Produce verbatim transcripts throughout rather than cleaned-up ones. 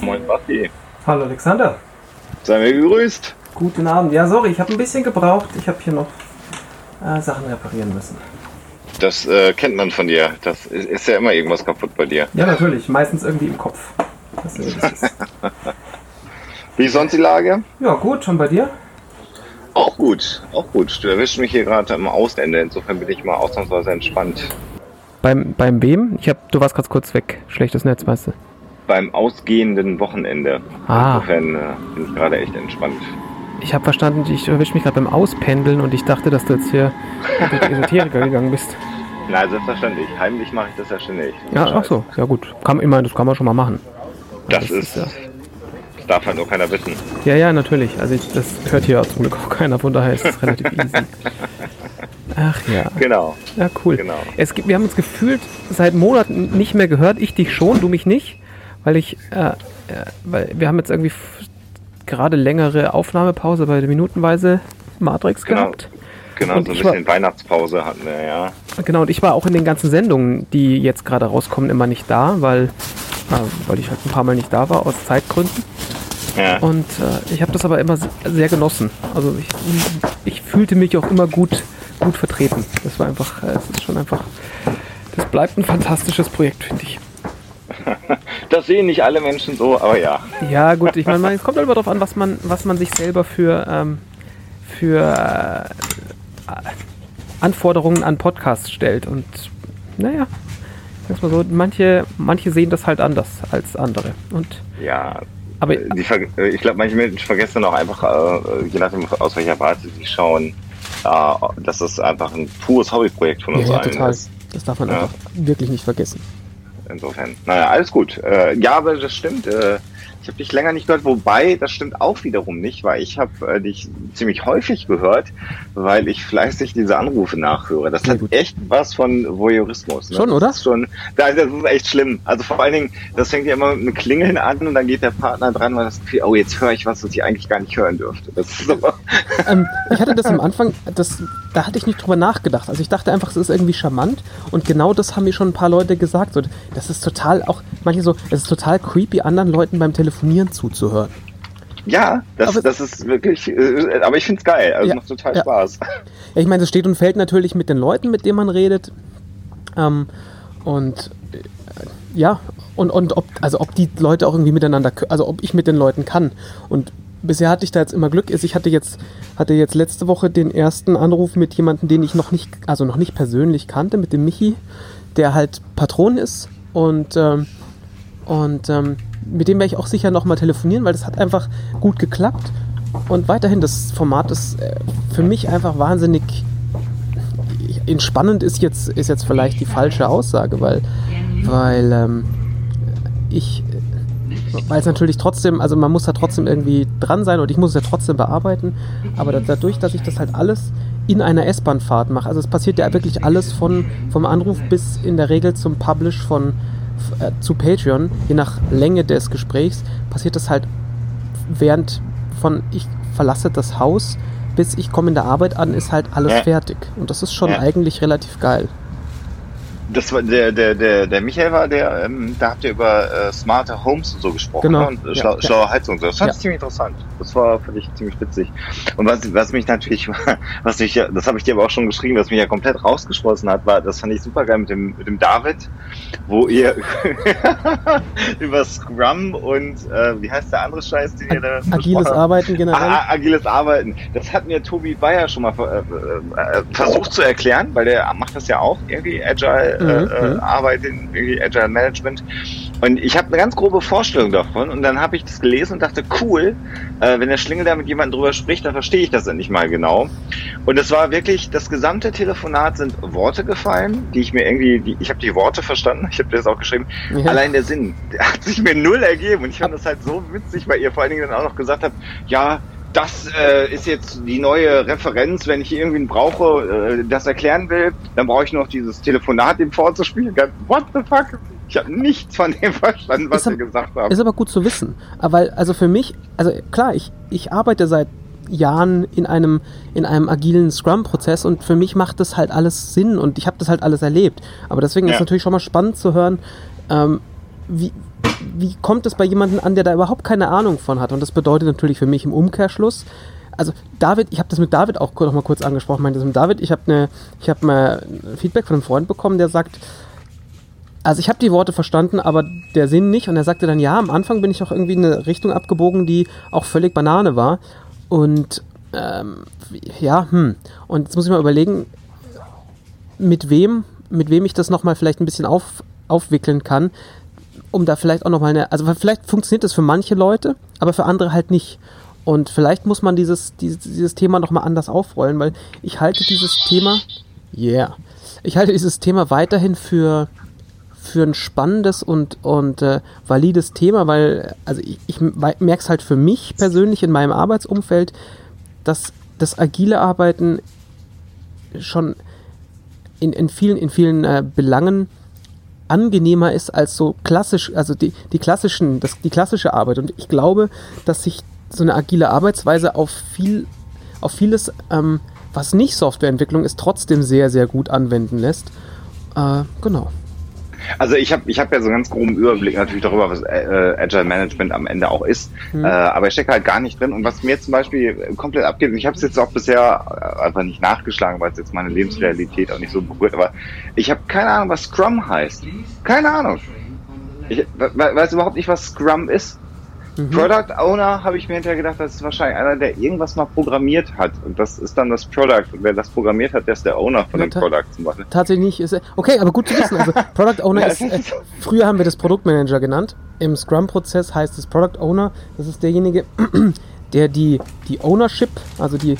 moin Basti. Hallo Alexander. Sei mir gegrüßt. Guten Abend. Ja, sorry, ich habe ein bisschen gebraucht. Ich habe hier noch äh, Sachen reparieren müssen. Das äh, kennt man von dir. Das ist, ist ja immer irgendwas kaputt bei dir. Ja, natürlich. Meistens irgendwie im Kopf. Das ist, das ist. Wie ist sonst die Lage? Ja, gut. Und bei dir? Auch gut. Auch gut. Du erwischst mich hier gerade am Ausende. Insofern bin ich mal ausnahmsweise entspannt. Beim, beim wem? Ich hab, du warst gerade kurz weg. Schlechtes Netz, weißt du. Beim ausgehenden Wochenende. Ah. Insofern äh, bin ich gerade echt entspannt. Ich habe verstanden, ich erwische mich gerade beim Auspendeln und ich dachte, dass du jetzt hier mit Esoteriker gegangen bist. Nein, selbstverständlich. Heimlich mache ich das ja ständig. Ja, ach so. Ja gut. Kann, ich meine, das kann man schon mal machen. Das, das ist... ist ja. Das darf halt nur keiner wissen. Ja, ja, natürlich. Also ich, das hört hier zum Glück auch keiner, von daher ist es relativ easy. Ach ja. Genau. Ja, cool. Genau. Es gibt, wir haben uns gefühlt seit Monaten nicht mehr gehört. Ich dich schon, du mich nicht. Weil ich, äh, äh, weil wir haben jetzt irgendwie f- gerade längere Aufnahmepause bei der minutenweise Matrix Genau. gehabt. Genau, Und so ein ich bisschen war, Weihnachtspause hatten wir, ja. Genau, und ich war auch in den ganzen Sendungen, die jetzt gerade rauskommen, immer nicht da, weil, äh, weil ich halt ein paar Mal nicht da war, aus Zeitgründen. Ja. Und äh, ich habe das aber immer sehr genossen. Also ich, ich fühlte mich auch immer gut, gut vertreten. Das war einfach, äh, es ist schon einfach, das bleibt ein fantastisches Projekt, finde ich. Das sehen nicht alle Menschen so, aber ja. Ja gut, ich meine, es kommt halt immer darauf an, was man, was man sich selber für, ähm, für äh, Anforderungen an Podcasts stellt. Und naja, sag's mal so, manche, manche sehen das halt anders als andere. Und Ja, aber die ver- ich glaube, manche Menschen vergessen auch einfach, äh, je nachdem aus welcher Warte sie schauen, äh, dass es einfach ein pures Hobbyprojekt von ja, uns ja, allen total. ist. Das darf man Ja. einfach wirklich nicht vergessen. Insofern, naja, alles gut. Äh, ja, aber das stimmt. Äh, ich habe dich länger nicht gehört, wobei das stimmt auch wiederum nicht, weil ich habe äh, dich ziemlich häufig gehört, weil ich fleißig diese Anrufe nachhöre. Das Sehr hat gut. echt was von Voyeurismus. Ne? Schon, oder? Das ist schon, das ist echt schlimm. Also vor allen Dingen, das fängt ja immer mit einem Klingeln an und dann geht der Partner dran, weil das Gefühl, oh, jetzt höre ich was, was ich eigentlich gar nicht hören dürfte. Das ist so. ähm, ich hatte das am Anfang, das, da hatte ich nicht drüber nachgedacht. Also ich dachte einfach, es ist irgendwie charmant und genau das haben mir schon ein paar Leute gesagt. So, das ist total auch, manche so, es ist total creepy, anderen Leuten beim Telefonieren zuzuhören. Ja, das, Aber- das ist wirklich, äh, aber ich find's geil. Also Ja, es macht total ja. Spaß. Ja, ich meine, es steht und fällt natürlich mit den Leuten, mit denen man redet. Ähm, und äh, ja, und, und ob, also ob die Leute auch irgendwie miteinander, k- also ob ich mit den Leuten kann. Und bisher hatte ich da jetzt immer Glück. Ich hatte jetzt, hatte jetzt letzte Woche den ersten Anruf mit jemandem, den ich noch nicht, also noch nicht persönlich kannte, mit dem Michi, der halt Patron ist. Und, ähm, und ähm, mit dem werde ich auch sicher nochmal telefonieren, weil das hat einfach gut geklappt. Und weiterhin, das Format ist äh, für mich einfach wahnsinnig entspannend, ist jetzt, ist jetzt vielleicht die falsche Aussage, weil, weil ähm, ich, weil es natürlich trotzdem, also man muss da trotzdem irgendwie dran sein und ich muss es ja trotzdem bearbeiten, aber da, dadurch, dass ich das halt alles in einer S-Bahn-Fahrt mache, also es passiert ja wirklich alles von, vom Anruf bis in der Regel zum Publish von äh, zu Patreon, je nach Länge des Gesprächs, passiert das halt während von ich verlasse das Haus bis ich komme in der Arbeit an, ist halt alles Ja. fertig. Und das ist schon Ja. eigentlich relativ geil. Das war der, der, der, der Michael war der, ähm, da habt ihr über äh, smarte Homes und so gesprochen, Genau. ne? Und äh, Ja, schlau, ja. schlaue Heizung. Das fand ich Ja. ziemlich interessant. Das war, fand ich ziemlich witzig. Und was, was mich natürlich, was ich, das habe ich dir aber auch schon geschrieben, was mich ja komplett rausgeschlossen hat, war, das fand ich super geil mit dem, mit dem David, wo ihr über Scrum und, äh, wie heißt der andere Scheiß, den ihr da Agiles besprochen habt? Arbeiten generell. Ah, agiles Arbeiten. Das hat mir Tobi Bayer schon mal äh, äh, versucht zu erklären, weil der macht das ja auch irgendwie, Agile äh, Mhm, äh, mhm. Arbeit in irgendwie Agile Management. Und ich habe eine ganz grobe Vorstellung davon und dann habe ich das gelesen und dachte, cool, äh, wenn der Schlingel da mit jemandem drüber spricht, dann verstehe ich das endlich mal genau. Und es war wirklich, das gesamte Telefonat sind Worte gefallen, die ich mir irgendwie, die, ich habe die Worte verstanden, ich habe das auch geschrieben, Ja. allein der Sinn, der hat sich mir null ergeben und ich fand das halt so witzig, weil ihr vor allen Dingen dann auch noch gesagt habt, ja, das äh, ist jetzt die neue Referenz, wenn ich irgendwen brauche, äh, das erklären will, dann brauche ich noch dieses Telefonat dem vorzuspielen. What the fuck? Ich habe nichts von dem verstanden, was Ist ab- ihr gesagt habt. Ist aber gut zu wissen. Aber weil, also für mich, also klar, ich, ich arbeite seit Jahren in einem, in einem agilen Scrum-Prozess und für mich macht das halt alles Sinn und ich habe das halt alles erlebt. Aber deswegen Ja. ist es natürlich schon mal spannend zu hören, ähm, wie, wie kommt es bei jemandem an, der da überhaupt keine Ahnung von hat? Und das bedeutet natürlich für mich im Umkehrschluss, also David, ich habe das mit David auch noch mal kurz angesprochen, meinte das mit David, ich habe eine, ich habe mal Feedback von einem Freund bekommen, der sagt, also ich habe die Worte verstanden, aber der Sinn nicht. Und er sagte dann, ja, am Anfang bin ich auch irgendwie in eine Richtung abgebogen, die auch völlig Banane war. Und ähm, ja, hm. Und jetzt muss ich mal überlegen, mit wem, mit wem ich das nochmal vielleicht ein bisschen auf, aufwickeln kann, um da vielleicht auch nochmal eine, also vielleicht funktioniert das für manche Leute, aber für andere halt nicht. Und vielleicht muss man dieses, dieses, dieses Thema nochmal anders aufrollen, weil ich halte dieses Thema, yeah, ich halte dieses Thema weiterhin für, für ein spannendes und, und äh, valides Thema, weil, also ich, ich merke es halt für mich persönlich in meinem Arbeitsumfeld, dass das agile Arbeiten schon in, in vielen, in vielen äh, Belangen angenehmer ist als so klassisch, also die, die klassischen, das, die klassische Arbeit. Und ich glaube, dass sich so eine agile Arbeitsweise auf viel, auf vieles, ähm, was nicht Softwareentwicklung ist, trotzdem sehr, sehr gut anwenden lässt. Äh, genau. Also ich habe ich hab ja so einen ganz groben Überblick natürlich darüber, was äh, Agile Management am Ende auch ist, mhm. äh, aber ich stecke halt gar nicht drin. Und was mir zum Beispiel komplett abgeht, ich habe es jetzt auch bisher einfach nicht nachgeschlagen, weil es jetzt meine Lebensrealität auch nicht so berührt, aber ich habe keine Ahnung, was Scrum heißt. Keine Ahnung. Ich we- weiß überhaupt nicht, was Scrum ist. Mhm. Product Owner, habe ich mir hinterher gedacht, das ist wahrscheinlich einer, der irgendwas mal programmiert hat. Und das ist dann das Product. Und wer das programmiert hat, der ist der Owner von ja, dem ta- Product zum Beispiel. Tatsächlich nicht. Ist, okay, aber gut zu wissen. Also Product Owner ist, äh, früher haben wir das Produktmanager genannt. Im Scrum-Prozess heißt es Product Owner. Das ist derjenige, der die, die Ownership, also die,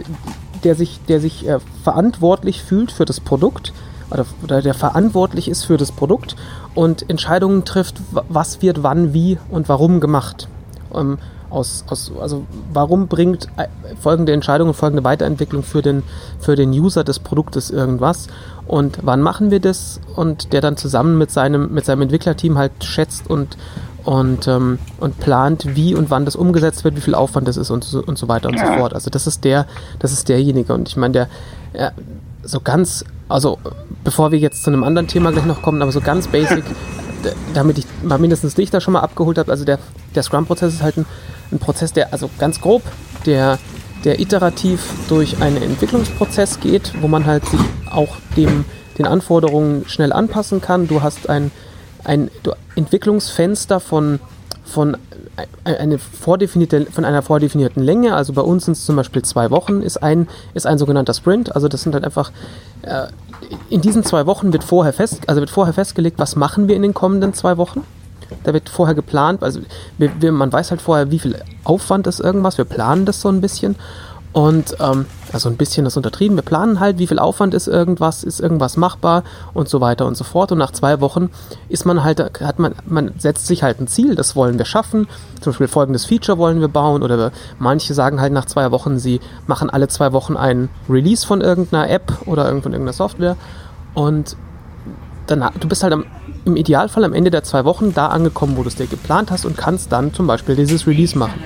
der sich, der sich äh, verantwortlich fühlt für das Produkt, oder, oder der verantwortlich ist für das Produkt und Entscheidungen trifft, was wird wann, wie und warum gemacht. Ähm, aus, aus, also warum bringt folgende Entscheidung und folgende Weiterentwicklung für den, für den User des Produktes irgendwas und wann machen wir das, und der dann zusammen mit seinem, mit seinem Entwicklerteam halt schätzt und, und, ähm, und plant, wie und wann das umgesetzt wird, wie viel Aufwand das ist und so, und so weiter und ja. so fort. Also das ist der, das ist derjenige, und ich meine, der ja, so ganz, also bevor wir jetzt zu einem anderen Thema gleich noch kommen, aber so ganz basic, damit ich mal mindestens dich da schon mal abgeholt habe, also der, der Scrum-Prozess ist halt ein, ein Prozess, der, also ganz grob, der, der iterativ durch einen Entwicklungsprozess geht, wo man halt sich auch dem, den Anforderungen schnell anpassen kann. Du hast ein, ein Entwicklungsfenster von, von, eine vordefinierte, von einer vordefinierten Länge, also bei uns sind es zum Beispiel zwei Wochen, ist ein, ist ein sogenannter Sprint, also das sind halt einfach, äh, in diesen zwei Wochen wird vorher fest, also wird vorher festgelegt, was machen wir in den kommenden zwei Wochen. Da wird vorher geplant, also wir, wir, man weiß halt vorher, wie viel Aufwand ist irgendwas, wir planen das so ein bisschen. Und, ähm, also ein bisschen ist untertrieben, wir planen halt, wie viel Aufwand ist irgendwas, ist irgendwas machbar und so weiter und so fort. Und nach zwei Wochen ist man halt, hat man, man setzt sich halt ein Ziel, das wollen wir schaffen. Zum Beispiel folgendes Feature wollen wir bauen, oder wir, manche sagen halt nach zwei Wochen, sie machen alle zwei Wochen einen Release von irgendeiner App oder von irgendeiner Software. Und dann, du bist halt am, im Idealfall am Ende der zwei Wochen da angekommen, wo du es dir geplant hast, und kannst dann zum Beispiel dieses Release machen.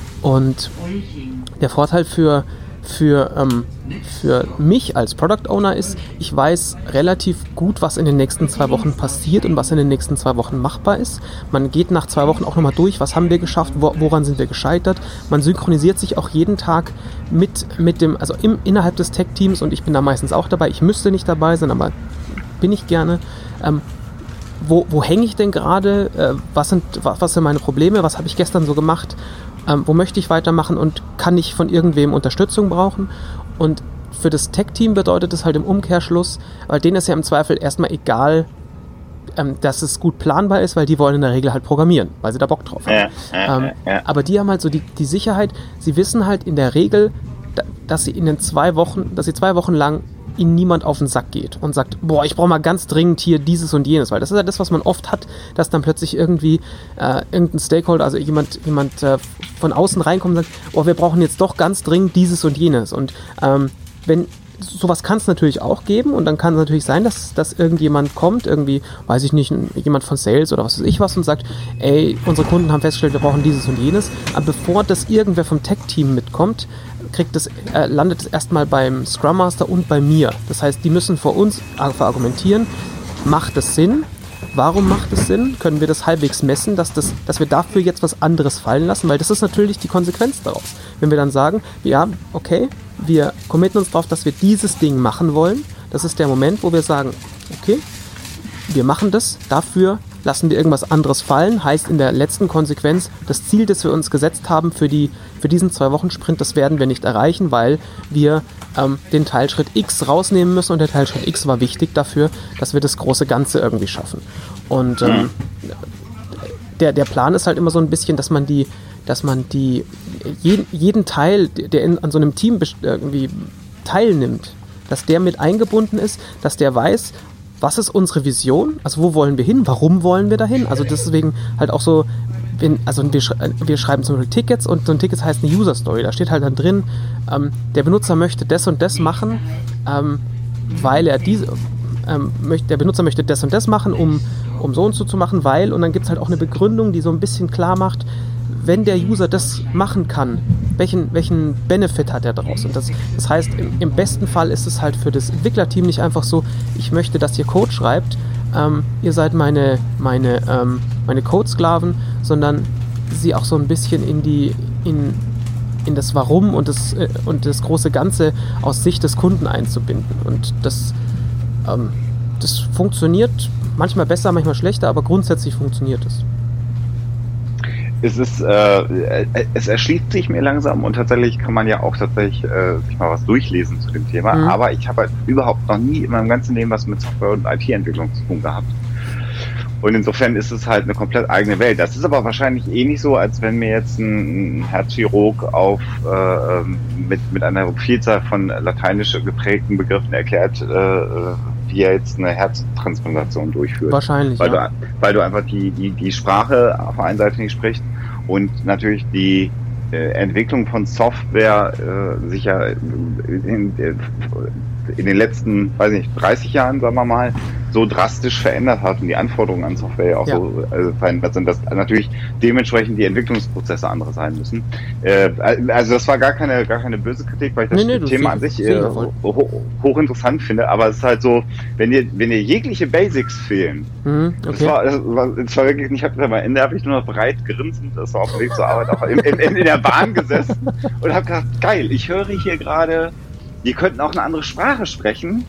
Und der Vorteil für, für, ähm, für mich als Product Owner ist, ich weiß relativ gut, was in den nächsten zwei Wochen passiert und was in den nächsten zwei Wochen machbar ist. Man geht nach zwei Wochen auch nochmal durch, was haben wir geschafft, wo, woran sind wir gescheitert. Man synchronisiert sich auch jeden Tag mit, mit dem, also im, innerhalb des Tech-Teams, und ich bin da meistens auch dabei. Ich müsste nicht dabei sein, aber bin ich gerne. Ähm, wo wo hänge ich denn gerade? Äh, was sind, was, was sind meine Probleme? Was habe ich gestern so gemacht? Ähm, wo möchte ich weitermachen, und kann ich von irgendwem Unterstützung brauchen? Und für das Tech-Team bedeutet es halt im Umkehrschluss, weil denen ist ja im Zweifel erstmal egal, ähm, dass es gut planbar ist, weil die wollen in der Regel halt programmieren, weil sie da Bock drauf haben. Ja, ja, ähm, ja. Aber die haben halt so die, die Sicherheit, sie wissen halt in der Regel, da, dass sie in den zwei Wochen, dass sie zwei Wochen lang ihnen niemand auf den Sack geht und sagt, boah, ich brauche mal ganz dringend hier dieses und jenes, weil das ist ja das, was man oft hat, dass dann plötzlich irgendwie äh, irgendein Stakeholder, also jemand, jemand äh, von außen reinkommt und sagt, boah, wir brauchen jetzt doch ganz dringend dieses und jenes. Und ähm, wenn sowas kann es natürlich auch geben, und dann kann es natürlich sein, dass, dass irgendjemand kommt, irgendwie, weiß ich nicht, jemand von Sales oder was weiß ich was, und sagt, ey, unsere Kunden haben festgestellt, wir brauchen dieses und jenes. Aber bevor das irgendwer vom Tech-Team mitkommt, kriegt das, äh, landet es erstmal beim Scrum Master und bei mir. Das heißt, die müssen vor uns argumentieren, macht das Sinn? warum macht es Sinn? Können wir das halbwegs messen, dass, das, dass wir dafür jetzt was anderes fallen lassen? Weil das ist natürlich die Konsequenz daraus. Wenn wir dann sagen, ja, okay, wir committen uns darauf, dass wir dieses Ding machen wollen. Das ist der Moment, wo wir sagen, okay, wir machen das, dafür lassen wir irgendwas anderes fallen. Heißt in der letzten Konsequenz, das Ziel, das wir uns gesetzt haben für, die, für diesen Zwei-Wochen-Sprint, das werden wir nicht erreichen, weil wir ähm, den Teilschritt X rausnehmen müssen und der Teilschritt X war wichtig dafür, dass wir das große Ganze irgendwie schaffen. Und ähm, der, der Plan ist halt immer so ein bisschen, dass man die, dass man die jeden, jeden Teil, der in, an so einem Team irgendwie teilnimmt, dass der mit eingebunden ist, dass der weiß, was ist unsere Vision, also wo wollen wir hin, warum wollen wir dahin, also deswegen halt auch so, wenn, also wir, wir schreiben zum Beispiel Tickets und so ein Ticket heißt eine User Story, da steht halt dann drin, ähm, der Benutzer möchte das und das machen, ähm, weil er diese, ähm, möchte, der Benutzer möchte das und das machen, um, um so und so zu machen, weil, und dann gibt es halt auch eine Begründung, die so ein bisschen klar macht, wenn der User das machen kann, welchen, welchen Benefit hat er daraus? Und das, das heißt, im, im besten Fall ist es halt für das Entwicklerteam nicht einfach so, ich möchte, dass ihr Code schreibt, ähm, ihr seid meine, meine, ähm, meine Code-Sklaven, sondern sie auch so ein bisschen in die, in, in das Warum und das, äh, und das große Ganze aus Sicht des Kunden einzubinden. Und das, ähm, das funktioniert manchmal besser, manchmal schlechter, aber grundsätzlich funktioniert es. Es ist, äh, es erschließt sich mir langsam und tatsächlich kann man ja auch tatsächlich äh, sich mal was durchlesen zu dem Thema, mhm. aber ich habe halt überhaupt noch nie in meinem ganzen Leben was mit Software- und I T-Entwicklung zu tun gehabt. Und insofern ist es halt eine komplett eigene Welt. Das ist aber wahrscheinlich eh nicht so, als wenn mir jetzt ein Herzchirurg auf äh, mit, mit einer Vielzahl von lateinisch geprägten Begriffen erklärt, äh, wie er jetzt eine Herztransplantation durchführt. Wahrscheinlich, weil ja. Du, weil du einfach die, die, die Sprache auf der einen Seite nicht sprichst und natürlich die äh, Entwicklung von Software äh, sich ja in, in den letzten, weiß nicht, dreißig Jahren, sagen wir mal, so drastisch verändert hat und die Anforderungen an Software auch ja. so äh, verändert sind, dass natürlich dementsprechend die Entwicklungsprozesse andere sein müssen. Äh, also das war gar keine gar keine böse Kritik, weil ich das nee, nee, Thema an sich äh, hoch, hochinteressant finde, aber es ist halt so, wenn dir wenn dir jegliche Basics fehlen, mhm, okay. das, war, das, war, das war wirklich, ich habe am Ende habe ich nur noch breit grinsend, das war auf dem Weg zur Arbeit, auch in, in, in der Bahn gesessen und habe gedacht, geil, ich höre hier gerade, die könnten auch eine andere Sprache sprechen,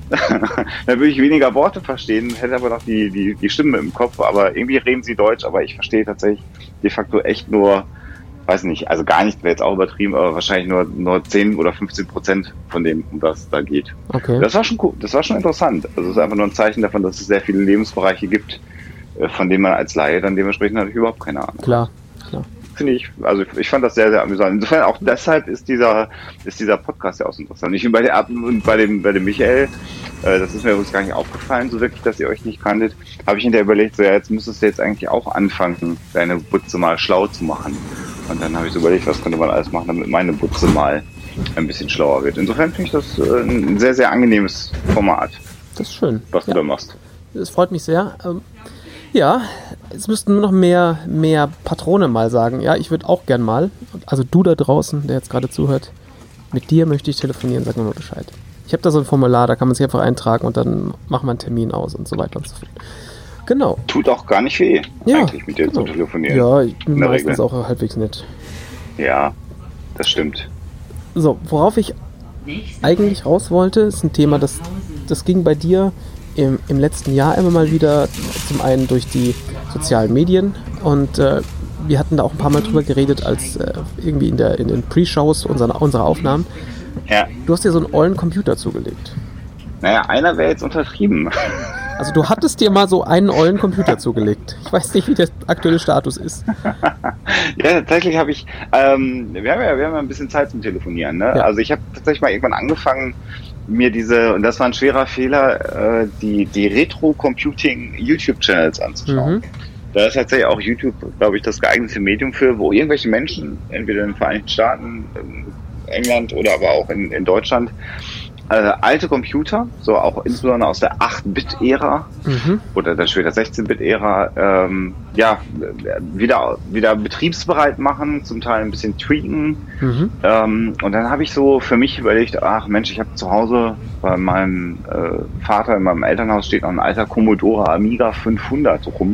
da würde ich weniger Worte verstehen, hätte aber noch die, die, die Stimme im Kopf, aber irgendwie reden sie Deutsch, aber ich verstehe tatsächlich de facto echt nur, weiß nicht, also gar nicht, wäre jetzt auch übertrieben, aber wahrscheinlich nur, nur zehn oder fünfzehn Prozent von dem, um was da geht. Okay. Das war schon cool, das war schon interessant. Also es ist einfach nur ein Zeichen davon, dass es sehr viele Lebensbereiche gibt, von denen man als Laie dann dementsprechend natürlich überhaupt keine Ahnung. Klar, klar. Finde ich, also ich fand das sehr, sehr amüsant. Insofern auch deshalb ist dieser, ist dieser Podcast ja auch so interessant. Ich bin bei der und bei dem, bei dem Michael, äh, das ist mir übrigens gar nicht aufgefallen, so wirklich, dass ihr euch nicht kanntet, habe ich hinterher überlegt, so ja, jetzt müsstest du jetzt eigentlich auch anfangen, deine Butze mal schlau zu machen. Und dann habe ich so überlegt, was könnte man alles machen, damit meine Butze mal ein bisschen schlauer wird. Insofern finde ich das äh, ein sehr, sehr angenehmes Format. Das ist schön. Was ja. du da machst. Das freut mich sehr. Ähm Ja, es müssten nur noch mehr, mehr Patrone mal sagen. Ja, ich würde auch gern mal, also du da draußen, der jetzt gerade zuhört, mit dir möchte ich telefonieren, sag mir mal Bescheid. Ich habe da so ein Formular, da kann man sich einfach eintragen und dann machen wir einen Termin aus und so weiter und so fort. Genau. Tut auch gar nicht weh, ja, eigentlich mit dir genau. zu telefonieren. Ja, ich bin meistens Regel. auch halbwegs nett. Ja, das stimmt. So, worauf ich eigentlich raus wollte, ist ein Thema, das, das ging bei dir Im, im letzten Jahr immer mal wieder, zum einen durch die sozialen Medien und äh, wir hatten da auch ein paar Mal drüber geredet, als äh, irgendwie in, der, in den Pre-Shows unserer, unserer Aufnahmen. Ja. Du hast dir so einen ollen Computer zugelegt. Naja, einer wäre jetzt untertrieben. Also du hattest dir mal so einen ollen Computer zugelegt. Ich weiß nicht, wie der aktuelle Status ist. Ja, tatsächlich habe ich, ähm, wir haben ja, wir haben ja ein bisschen Zeit zum Telefonieren, ne? Ja. Also ich habe tatsächlich mal irgendwann angefangen, mir diese, und das war ein schwerer Fehler, äh, die, die Retro-Computing-YouTube-Channels anzuschauen. Mhm. Da ist tatsächlich auch YouTube, glaube ich, das geeignete Medium für, wo irgendwelche Menschen, entweder in den Vereinigten Staaten, in England oder aber auch in, in Deutschland, äh, alte Computer, so auch insbesondere aus der acht-Bit-Ära Mhm. oder dann später sechzehn-Bit-Ära, ähm, ja, wieder, wieder betriebsbereit machen, zum Teil ein bisschen tweaken. Mhm. Ähm, und dann habe ich so für mich überlegt, ach Mensch, ich habe zu Hause bei meinem äh, Vater in meinem Elternhaus steht noch ein alter Commodore Amiga fünfhundert rum.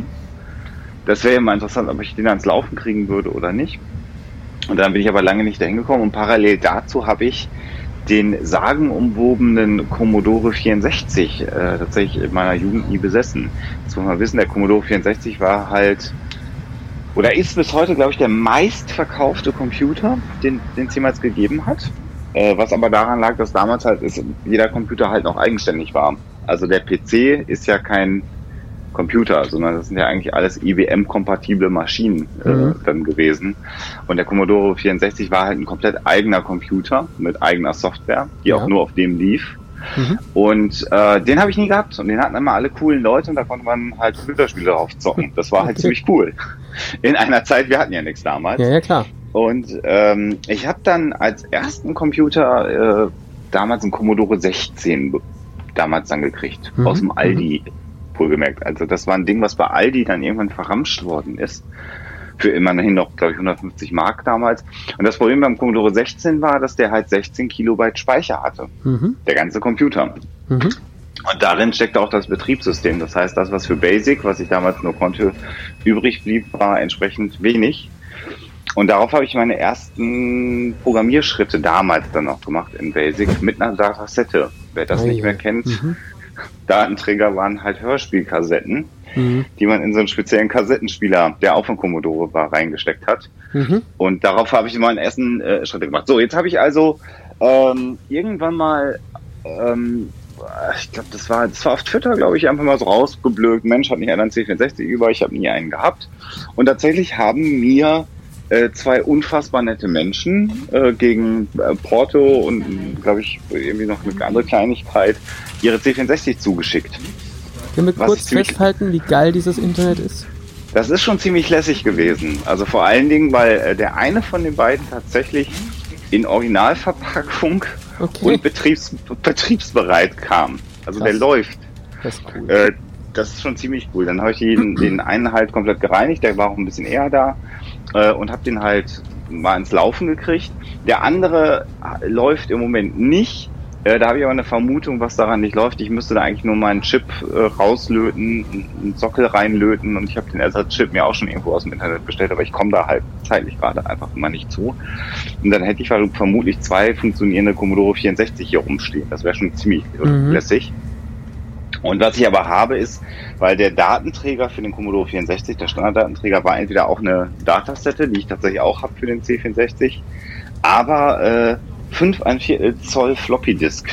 Das wäre ja mal interessant, ob ich den ans Laufen kriegen würde oder nicht. Und dann bin ich aber lange nicht dahin gekommen und parallel dazu habe ich den sagenumwobenen Commodore vierundsechzig äh, tatsächlich in meiner Jugend nie besessen. Das muss man wissen, der Commodore vierundsechzig war halt, oder ist bis heute, glaube ich, der meistverkaufte Computer, den den es jemals gegeben hat. Äh, was aber daran lag, dass damals halt ist, jeder Computer halt noch eigenständig war. Also der P C ist ja kein Computer, sondern das sind ja eigentlich alles I B M-kompatible Maschinen äh, Mhm. dann gewesen. Und der Commodore vierundsechzig war halt ein komplett eigener Computer mit eigener Software, die Ja. auch nur auf dem lief. Mhm. Und äh, den habe ich nie gehabt und den hatten immer alle coolen Leute und da konnte man halt Computerspiele drauf zocken. Das war halt Okay. ziemlich cool. In einer Zeit, wir hatten ja nichts damals. Ja, ja, klar. Und ähm, ich habe dann als ersten Computer äh, damals einen Commodore sechzehn be- damals dann gekriegt, Mhm. aus dem Aldi, wohlgemerkt. Also das war ein Ding, was bei Aldi dann irgendwann verramscht worden ist. Für immerhin noch, glaube ich, hundertfünfzig Mark damals. Und das Problem beim Commodore sechzehn war, dass der halt sechzehn Kilobyte Speicher hatte. Mhm. Der ganze Computer. Mhm. Und darin steckte auch das Betriebssystem. Das heißt, das, was für Basic, was ich damals nur konnte, übrig blieb, war entsprechend wenig. Und darauf habe ich meine ersten Programmierschritte damals dann noch gemacht in Basic mit einer Datasette. Wer das Ei, nicht mehr ei. kennt, Mhm. Datenträger waren halt Hörspielkassetten, Mhm. die man in so einen speziellen Kassettenspieler, der auch von Commodore war, reingesteckt hat. Mhm. Und darauf habe ich meine ersten äh, Schritte gemacht. So, jetzt habe ich also ähm, irgendwann mal, ähm, ich glaube, das war, das war auf Twitter, glaube ich, einfach mal so rausgeblökt. Mensch, hat nicht einer einen C vierundsechzig über, ich habe nie einen gehabt. Und tatsächlich haben mir äh, zwei unfassbar nette Menschen äh, gegen äh, Porto und, glaube ich, irgendwie noch eine andere Kleinigkeit ihre C vierundsechzig zugeschickt. Können wir Was kurz ich ziemlich- festhalten, wie geil dieses Internet ist? Das ist schon ziemlich lässig gewesen. Also vor allen Dingen, weil äh, der eine von den beiden tatsächlich in Originalverpackung Okay. und betriebs betriebsbereit kam. Also Krass. der läuft. Das ist cool. Äh, das ist schon ziemlich cool. Dann habe ich den, den einen halt komplett gereinigt, der war auch ein bisschen eher da äh, und habe den halt mal ins Laufen gekriegt. Der andere äh, läuft im Moment nicht. Äh, da habe ich aber eine Vermutung, was daran nicht läuft. Ich müsste da eigentlich nur meinen Chip äh, rauslöten, einen Sockel reinlöten und ich habe den Ersatzchip mir auch schon irgendwo aus dem Internet bestellt, aber ich komme da halt zeitlich gerade einfach immer nicht zu. Und dann hätte ich vermutlich zwei funktionierende Commodore vierundsechzig hier rumstehen. Das wäre schon ziemlich Mhm. lässig. Und was ich aber habe ist, weil der Datenträger für den Commodore vierundsechzig, der Standarddatenträger, war entweder auch eine Datasette, die ich tatsächlich auch habe für den C vierundsechzig, aber äh, fünf ein Viertel Zoll Floppy Disk.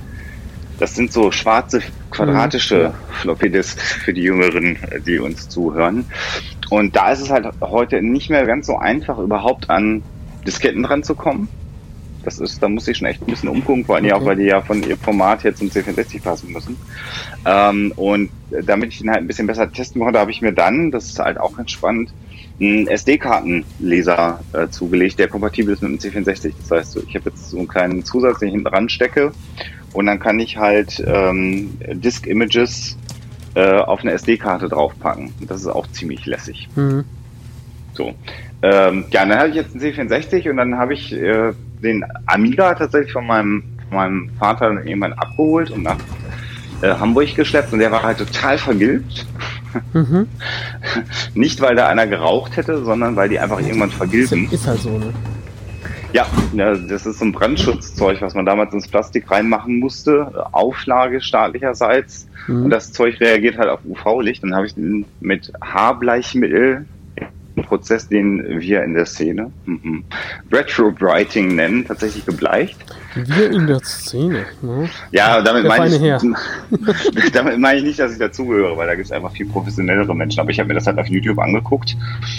Das sind so schwarze, quadratische Floppy Disks für die Jüngeren, äh, die uns zuhören. Und da ist es halt heute nicht mehr ganz so einfach, überhaupt an Disketten dran zu kommen. Das ist, da muss ich schon echt ein bisschen umgucken, vor allem Okay. auch, weil die ja von ihrem Format hier zum C vierundsechzig passen müssen. Ähm, und damit ich ihn halt ein bisschen besser testen konnte, habe ich mir dann, das ist halt auch ganz spannend, einen S D-Kartenleser äh, zugelegt, der kompatibel ist mit dem C vierundsechzig. Das heißt, ich habe jetzt so einen kleinen Zusatz, den ich hinten ran stecke und dann kann ich halt ähm, Disk-Images äh, auf eine S D-Karte draufpacken. Und das ist auch ziemlich lässig. Mhm. So. Ähm, ja, dann habe ich jetzt einen C vierundsechzig und dann habe ich äh, den Amiga tatsächlich von meinem, von meinem Vater irgendwann abgeholt und nach äh, Hamburg geschleppt und der war halt total vergilbt. Mhm. Nicht, weil da einer geraucht hätte, sondern weil die einfach irgendwann Ist, vergilben. ist halt so, ne? Ja, ja, das ist so ein Brandschutzzeug, was man damals ins Plastik reinmachen musste. Auflage staatlicherseits. Mhm. Und das Zeug reagiert halt auf U V-Licht. Dann habe ich den mit Haarbleichmittel, ein Prozess, den wir in der Szene mhm, Retrobrighting nennen, tatsächlich gebleicht. Wir in der Szene, ne? Ja, damit Der meine feine Herr. ich, damit meine ich nicht, dass ich dazugehöre, weil da gibt es einfach viel professionellere Menschen. Aber ich habe mir das halt auf YouTube angeguckt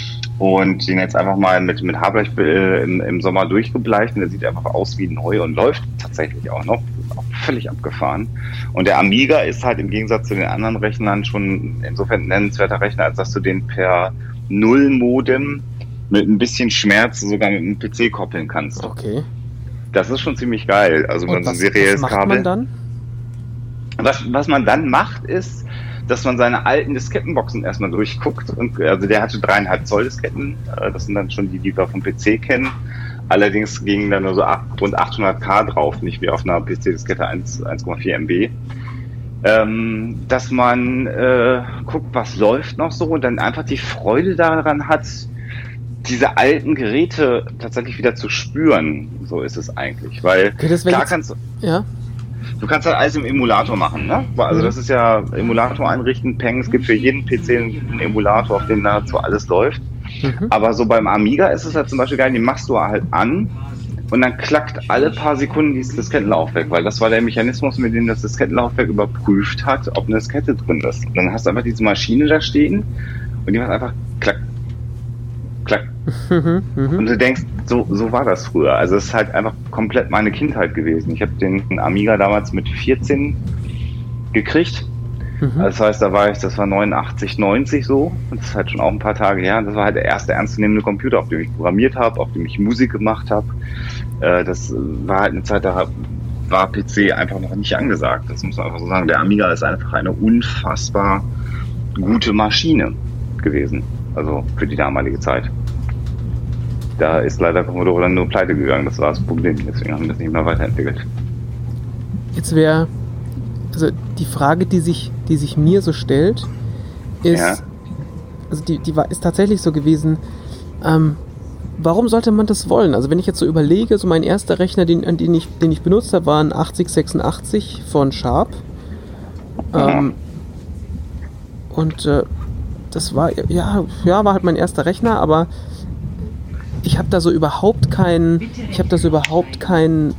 und den jetzt einfach mal mit, mit Haarbleich äh, im, im Sommer durchgebleicht und der sieht einfach aus wie neu und läuft tatsächlich auch noch. Auch völlig abgefahren. Und der Amiga ist halt im Gegensatz zu den anderen Rechnern schon insofern ein nennenswerter Rechner, als dass du den per Null-Modem mit ein bisschen Schmerz sogar mit einem P C koppeln kannst. Okay. Das ist schon ziemlich geil. Also Und man so ein was, serielles was macht Kabel. man dann? Was, was man dann macht, ist, dass man seine alten Diskettenboxen erstmal durchguckt. Und, also der hatte dreieinhalb Zoll Disketten. Das sind dann schon die, die wir vom P C kennen. Allerdings gingen da nur so rund achthundert K drauf, nicht wie auf einer P C-Diskette eins Komma vier Megabyte. Ähm, dass man äh, guckt, was läuft noch so und dann einfach die Freude daran hat, diese alten Geräte tatsächlich wieder zu spüren. So ist es eigentlich. Weil Okay, das wär klar jetzt- kannst Ja. du kannst halt alles im Emulator machen, ne? Also das ist ja Emulator einrichten, Peng, es gibt für jeden P C einen Emulator, auf dem nahezu alles läuft. Mhm. Aber so beim Amiga ist es halt zum Beispiel geil, den machst du halt an und dann klackt alle paar Sekunden dieses Diskettenlaufwerk, weil das war der Mechanismus, mit dem das Diskettenlaufwerk überprüft hat, ob eine Diskette drin ist. Und dann hast du einfach diese Maschine da stehen und die macht einfach klack, klack. Mhm. Mhm. Und du denkst, so, so war das früher. Also es ist halt einfach komplett meine Kindheit gewesen. Ich habe den Amiga damals mit vierzehn gekriegt. Mhm. Das heißt, da war ich, das war neunundachtzig, neunzig so. Und das ist halt schon auch ein paar Tage her. Und das war halt der erste ernstzunehmende Computer, auf dem ich programmiert habe, auf dem ich Musik gemacht habe. Äh, das war halt eine Zeit, da war P C einfach noch nicht angesagt. Das muss man einfach so sagen. Der Amiga ist einfach eine unfassbar gute Maschine gewesen. Also für die damalige Zeit. Da ist leider Commodore dann nur pleite gegangen. Das war das Problem. Deswegen haben wir das nicht mehr weiterentwickelt. Jetzt wäre, also die Frage, die sich, die sich mir so stellt, ist, Ja. also die, die war, ist tatsächlich so gewesen, ähm, warum sollte man das wollen? Also wenn ich jetzt so überlege, so mein erster Rechner, den, an den ich, den ich benutzt habe, war ein achtzig sechsundachtzig von Sharp. Ähm, und äh, das war, ja, ja, war halt mein erster Rechner, aber ich habe da so überhaupt kein, ich habe da so überhaupt kein,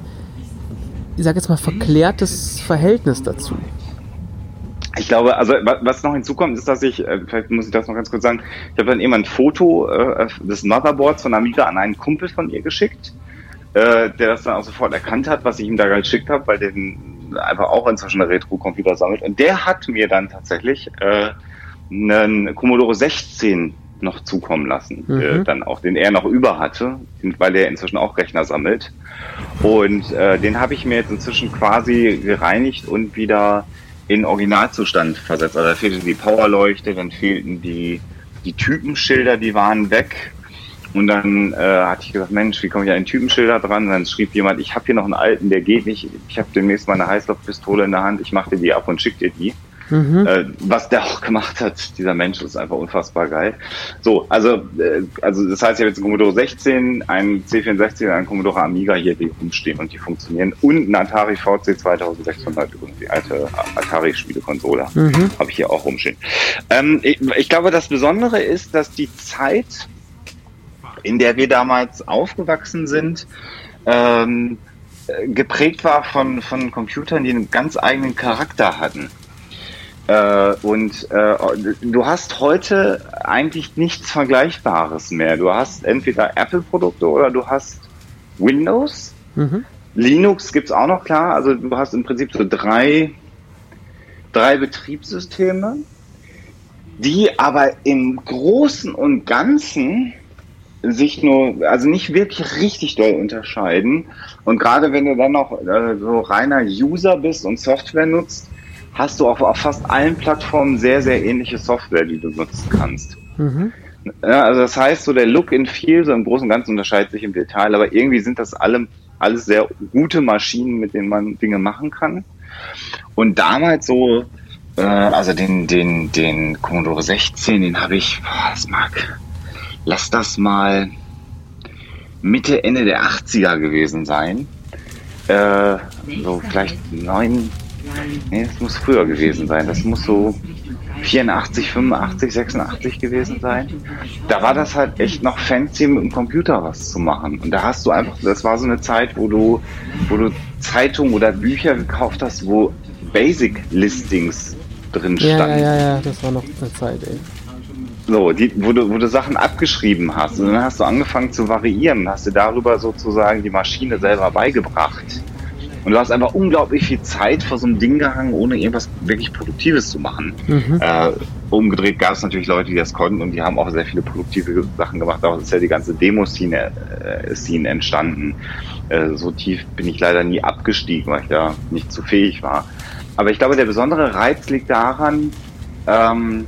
ich sag jetzt mal, verklärtes Verhältnis dazu. Ich glaube, also wa- was noch hinzukommt, ist, dass ich, äh, vielleicht muss ich das noch ganz kurz sagen, ich habe dann eben ein Foto äh, des Motherboards von Amiga an einen Kumpel von ihr geschickt, äh, der das dann auch sofort erkannt hat, was ich ihm da gerade geschickt habe, weil der einfach auch inzwischen eine Retro-Computer sammelt. Und der hat mir dann tatsächlich äh, einen Commodore sechzehn noch zukommen lassen, Mhm. äh, dann auch, den er noch über hatte, weil er inzwischen auch Rechner sammelt. Und äh, den habe ich mir jetzt inzwischen quasi gereinigt und wieder in Originalzustand versetzt. Also da fehlte die Powerleuchte, dann fehlten die, die Typenschilder, die waren weg. Und dann äh, hatte ich gesagt, Mensch, wie komme ich an den Typenschilder dran? Und dann schrieb jemand, ich habe hier noch einen alten, der geht nicht. Ich habe demnächst mal eine Heißluftpistole in der Hand, ich mache dir die ab und schick dir die. Mhm. Äh, was der auch gemacht hat, dieser Mensch, ist einfach unfassbar geil. So, also, äh, also das heißt, ich habe jetzt einen Commodore sechzehn, einen C vierundsechzig und einen Commodore Amiga hier, die rumstehen und die funktionieren. Und einen Atari V C zweitausendsechshundert, übrigens die alte Atari-Spielekonsole, Mhm. habe ich hier auch rumstehen. Ähm, ich, ich glaube, das Besondere ist, dass die Zeit, in der wir damals aufgewachsen sind, ähm, äh, geprägt war von, von Computern, die einen ganz eigenen Charakter hatten. Äh, und äh, du hast heute eigentlich nichts Vergleichbares mehr. Du hast entweder Apple-Produkte oder du hast Windows. Mhm. Linux gibt's auch noch, klar. Also du hast im Prinzip so drei, drei Betriebssysteme, die aber im Großen und Ganzen sich nur, also nicht wirklich richtig doll unterscheiden. Und gerade wenn du dann noch äh, so reiner User bist und Software nutzt, hast du auf, auf fast allen Plattformen sehr, sehr ähnliche Software, die du nutzen kannst. Mhm. Ja, also das heißt, so der Look and Feel, so im Großen und Ganzen unterscheidet sich im Detail, aber irgendwie sind das alle, alles sehr gute Maschinen, mit denen man Dinge machen kann. Und damals so, äh, also den, den, den Commodore sechzehn, den habe ich, boah, das mag, lass das mal Mitte, Ende der achtziger gewesen sein. Äh, so vielleicht neun, nee, das muss früher gewesen sein. Das muss so vierundachtzig, fünfundachtzig, sechsundachtzig gewesen sein. Da war das halt echt noch fancy, mit dem Computer was zu machen. Und da hast du einfach, das war so eine Zeit, wo du, wo du Zeitungen oder Bücher gekauft hast, wo Basic-Listings drin Ja, standen. ja, ja, ja, das war noch eine Zeit, ey. So, die, wo du, wo du Sachen abgeschrieben hast. Und dann hast du angefangen zu variieren, hast du darüber sozusagen die Maschine selber beigebracht. Und du hast einfach unglaublich viel Zeit vor so einem Ding gehangen, ohne irgendwas wirklich Produktives zu machen. Mhm. Äh, umgedreht gab es natürlich Leute, die das konnten und die haben auch sehr viele produktive Sachen gemacht. Daraus ist ja die ganze Demo-Szene äh, Szene entstanden. Äh, so tief bin ich leider nie abgestiegen, weil ich da nicht zu fähig war. Aber ich glaube, der besondere Reiz liegt daran, ähm,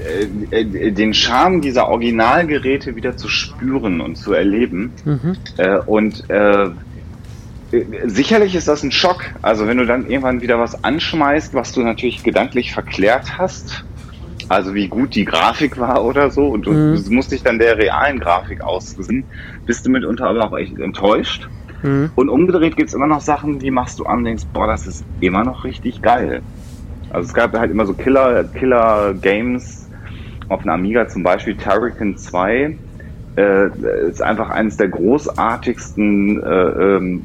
äh, den Charme dieser Originalgeräte wieder zu spüren und zu erleben. Mhm. Äh, und äh, sicherlich ist das ein Schock. Also wenn du dann irgendwann wieder was anschmeißt, was du natürlich gedanklich verklärt hast, also wie gut die Grafik war oder so, und du, mhm. du musst dich dann der realen Grafik aussetzen, bist du mitunter aber auch echt enttäuscht. Mhm. Und umgedreht gibt es immer noch Sachen, die machst du an und denkst, boah, das ist immer noch richtig geil. Also es gab halt immer so Killer, Killer Games auf dem Amiga, zum Beispiel Turrican zwei. Äh, ist einfach eines der großartigsten äh, ähm,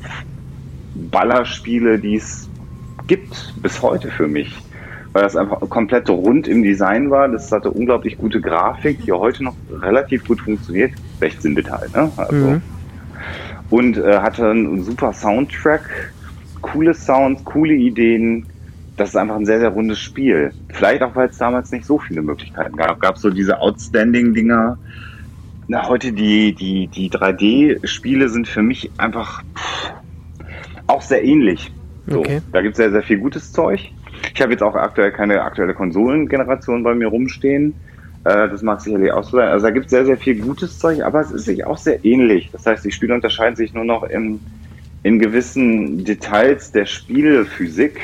Hüpf-Ballerspiele, die es gibt, bis heute für mich. Weil das einfach komplett rund im Design war. Das hatte unglaublich gute Grafik, die heute noch relativ gut funktioniert. sechzehn Bit halt, ne? Also. Mhm. Und äh, hatte einen super Soundtrack, coole Sounds, coole Ideen. Das ist einfach ein sehr, sehr rundes Spiel. Vielleicht auch, weil es damals nicht so viele Möglichkeiten gab. Gab so diese Outstanding-Dinger. Na, heute die, die, die drei D-Spiele sind für mich einfach pff, auch sehr ähnlich. So, okay. Da gibt es sehr, sehr viel gutes Zeug. Ich habe jetzt auch aktuell keine aktuelle Konsolengeneration bei mir rumstehen. Äh, das mag sicherlich auch so sein. Also da gibt es sehr, sehr viel gutes Zeug, aber es ist sich auch sehr ähnlich. Das heißt, die Spiele unterscheiden sich nur noch in, in gewissen Details der Spielphysik.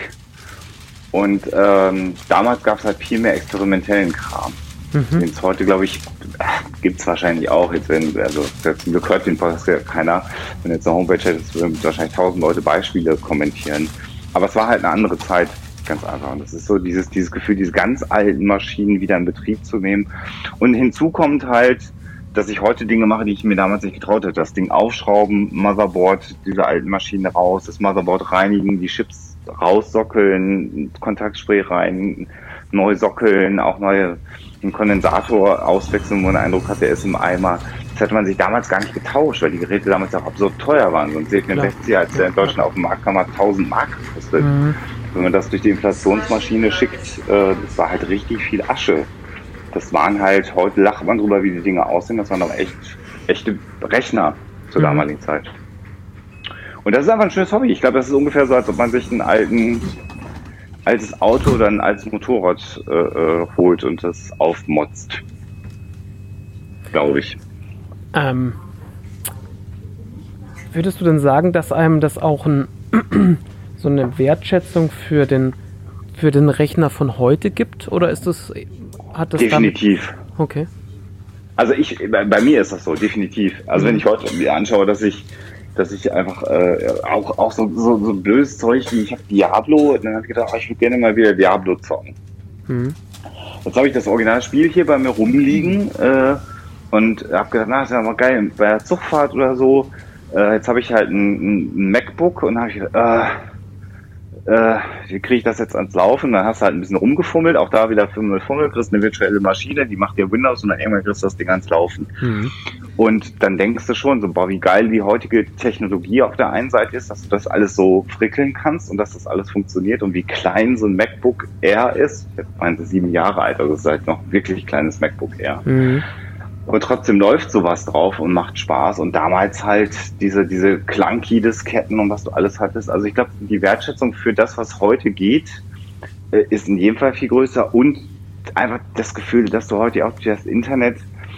Und ähm, damals gab es halt viel mehr experimentellen Kram. Mhm. Den es heute, glaube ich, gibt es wahrscheinlich auch. Jetzt werden, also zum Glück hört den Podcast ja keiner. Wenn jetzt eine Homepage hätte, würden wahrscheinlich tausend Leute Beispiele kommentieren. Aber es war halt eine andere Zeit, ganz einfach. Und das ist so dieses, dieses Gefühl, diese ganz alten Maschinen wieder in Betrieb zu nehmen. Und hinzu kommt halt, dass ich heute Dinge mache, die ich mir damals nicht getraut hätte. Das Ding aufschrauben, Motherboard, diese alten Maschinen raus, das Motherboard reinigen, die Chips raussockeln, Kontaktspray rein, neu sockeln, auch neue einen Kondensator auswechseln, wo man den Eindruck hat, der ist im Eimer. Das hätte man sich damals gar nicht getauscht, weil die Geräte damals auch absurd teuer waren. So ein C vierundsechzig, als der in Deutschland auf dem Markt kam, hat tausend Mark gekostet. Mhm. Wenn man das durch die Inflationsmaschine schickt, äh, das war halt richtig viel Asche. Das waren halt, heute lacht man drüber, wie die Dinge aussehen, das waren aber echt, echte Rechner zur mhm. damaligen Zeit. Und das ist einfach ein schönes Hobby. Ich glaube, das ist ungefähr so, als ob man sich einen alten altes Auto oder ein altes Motorrad äh, äh, holt und das aufmotzt. Glaube ich. Ähm, würdest du denn sagen, dass einem das auch ein, so eine Wertschätzung für den, für den Rechner von heute gibt? Oder ist das, hat das definitiv. Dann, okay. Also ich, bei, bei mir ist das so, definitiv. Also mhm. wenn ich heute mir anschaue, dass ich dass ich einfach äh, auch, auch so, so, so blödes Zeug wie ich habe Diablo, und dann habe ich gedacht, ach, ich würde gerne mal wieder Diablo zocken. Mhm. Jetzt habe ich das Originalspiel hier bei mir rumliegen äh, und habe gedacht, na, das ist ja mal geil, bei der Zugfahrt oder so. Äh, jetzt habe ich halt ein, ein MacBook und habe ich gedacht, äh, äh, wie kriege ich das jetzt ans Laufen? Dann hast du halt ein bisschen rumgefummelt, auch da wieder Fummel, Fummel, kriegst eine virtuelle Maschine, die macht dir Windows und dann irgendwann kriegst du das Ding ans Laufen. Mhm. Und dann denkst du schon so, boah, wie geil die heutige Technologie auf der einen Seite ist, dass du das alles so frickeln kannst und dass das alles funktioniert und wie klein so ein MacBook Air ist. Ich meine, sieben Jahre alt, also es ist halt noch wirklich kleines MacBook Air. Mhm. Aber trotzdem läuft sowas drauf und macht Spaß. Und damals halt diese, diese Clunky-Disketten und was du alles hattest. Also ich glaube, die Wertschätzung für das, was heute geht, ist in jedem Fall viel größer. Und einfach das Gefühl, dass du heute auch durch das Internet,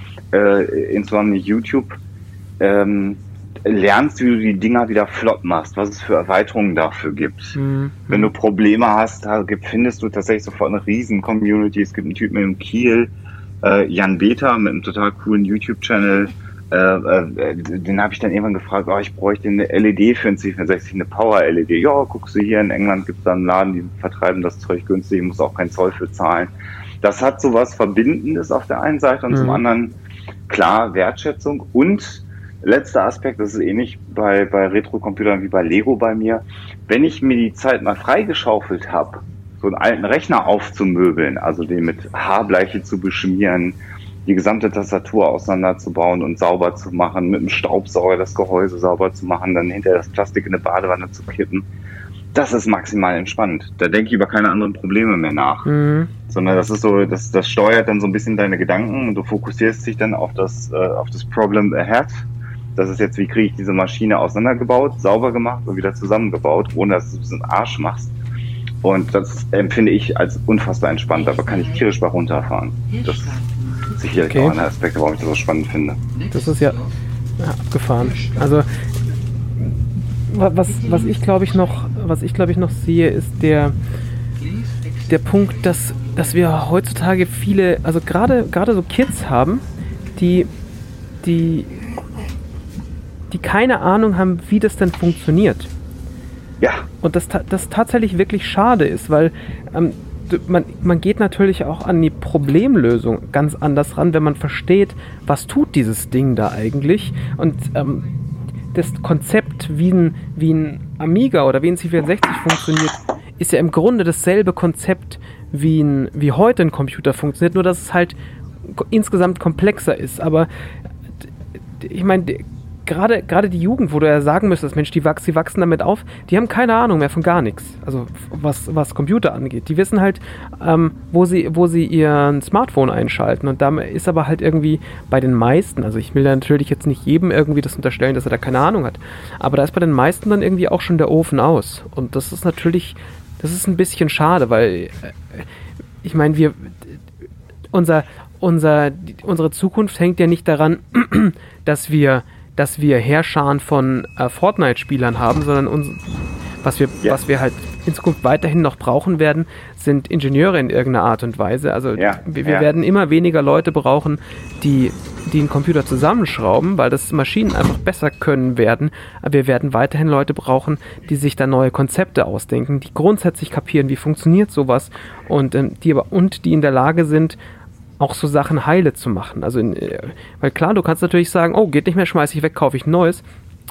äh, insbesondere YouTube, ähm, lernst, wie du die Dinger wieder flott machst, was es für Erweiterungen dafür gibt. Mhm. Wenn du Probleme hast, da findest du tatsächlich sofort eine riesen Community. Es gibt einen Typen in Kiel, äh, Jan Beta, mit einem total coolen YouTube-Channel. Äh, äh, den habe ich dann irgendwann gefragt, oh, ich bräuchte eine L E D für ein C vierundsechzig, eine Power-L E D. Ja, guckst du hier, in England gibt es da einen Laden, die vertreiben das Zeug günstig, muss auch keinen Zoll für zahlen. Das hat so was Verbindendes auf der einen Seite und mhm. zum anderen, klar, Wertschätzung. Und letzter Aspekt, das ist ähnlich bei, bei Retro-Computern wie bei Lego bei mir, wenn ich mir die Zeit mal freigeschaufelt habe, so einen alten Rechner aufzumöbeln, also den mit Haarbleiche zu beschmieren, die gesamte Tastatur auseinanderzubauen und sauber zu machen, mit einem Staubsauger das Gehäuse sauber zu machen, dann hinterher das Plastik in eine Badewanne zu kippen. das ist maximal entspannt. Da denke ich über keine anderen Probleme mehr nach. Mhm. Sondern das ist so, das, das steuert dann so ein bisschen deine Gedanken und du fokussierst dich dann auf das, äh, auf das Problem ahead. Das ist jetzt, wie kriege ich diese Maschine auseinandergebaut, sauber gemacht und wieder zusammengebaut, ohne dass du es einen Arsch machst. Und das empfinde ich als unfassbar entspannt. Aber kann ich tierisch bei runterfahren. Das ist sicherlich Okay. auch ein Aspekt, warum ich das so spannend finde. Das ist ja, ja abgefahren. Also wa- was, was ich glaube ich noch, was ich glaube ich noch sehe, ist der der Punkt, dass, dass wir heutzutage viele, also gerade gerade so Kids haben, die die die keine Ahnung haben, wie das denn funktioniert. Ja. Und das, ta- das tatsächlich wirklich schade ist, weil ähm, d- man, man geht natürlich auch an die Problemlösung ganz anders ran, wenn man versteht, was tut dieses Ding da eigentlich. Und ähm, das Konzept, wie ein, wie ein Amiga oder wie ein C vierundsechzig funktioniert, ist ja im Grunde dasselbe Konzept, wie, ein, wie heute ein Computer funktioniert, nur dass es halt ko- insgesamt komplexer ist. Aber d- ich meine, d- gerade gerade die Jugend, wo du ja sagen müsstest, Mensch, die, wachs, die wachsen damit auf, die haben keine Ahnung mehr von gar nichts, also was, was Computer angeht. Die wissen halt, ähm, wo sie wo sie ihren Smartphone einschalten und da ist aber halt irgendwie bei den meisten, also ich will da natürlich jetzt nicht jedem irgendwie das unterstellen, dass er da keine Ahnung hat, aber da ist bei den meisten dann irgendwie auch schon der Ofen aus und das ist natürlich, das ist ein bisschen schade, weil äh, ich meine, wir unser, unser, unsere Zukunft hängt ja nicht daran, dass wir dass wir Heerscharen von äh, Fortnite-Spielern haben, sondern uns, was wir, Ja. was wir halt in Zukunft weiterhin noch brauchen werden, sind Ingenieure in irgendeiner Art und Weise. Also Ja. wir, wir Ja. werden immer weniger Leute brauchen, die, die einen Computer zusammenschrauben, weil das Maschinen einfach besser können werden. Aber wir werden weiterhin Leute brauchen, die sich da neue Konzepte ausdenken, die grundsätzlich kapieren, wie funktioniert sowas und ähm, die aber und die in der Lage sind, auch so Sachen heile zu machen. Also, in, weil klar, du kannst natürlich sagen, oh, geht nicht mehr, schmeiß ich weg, kaufe ich ein neues.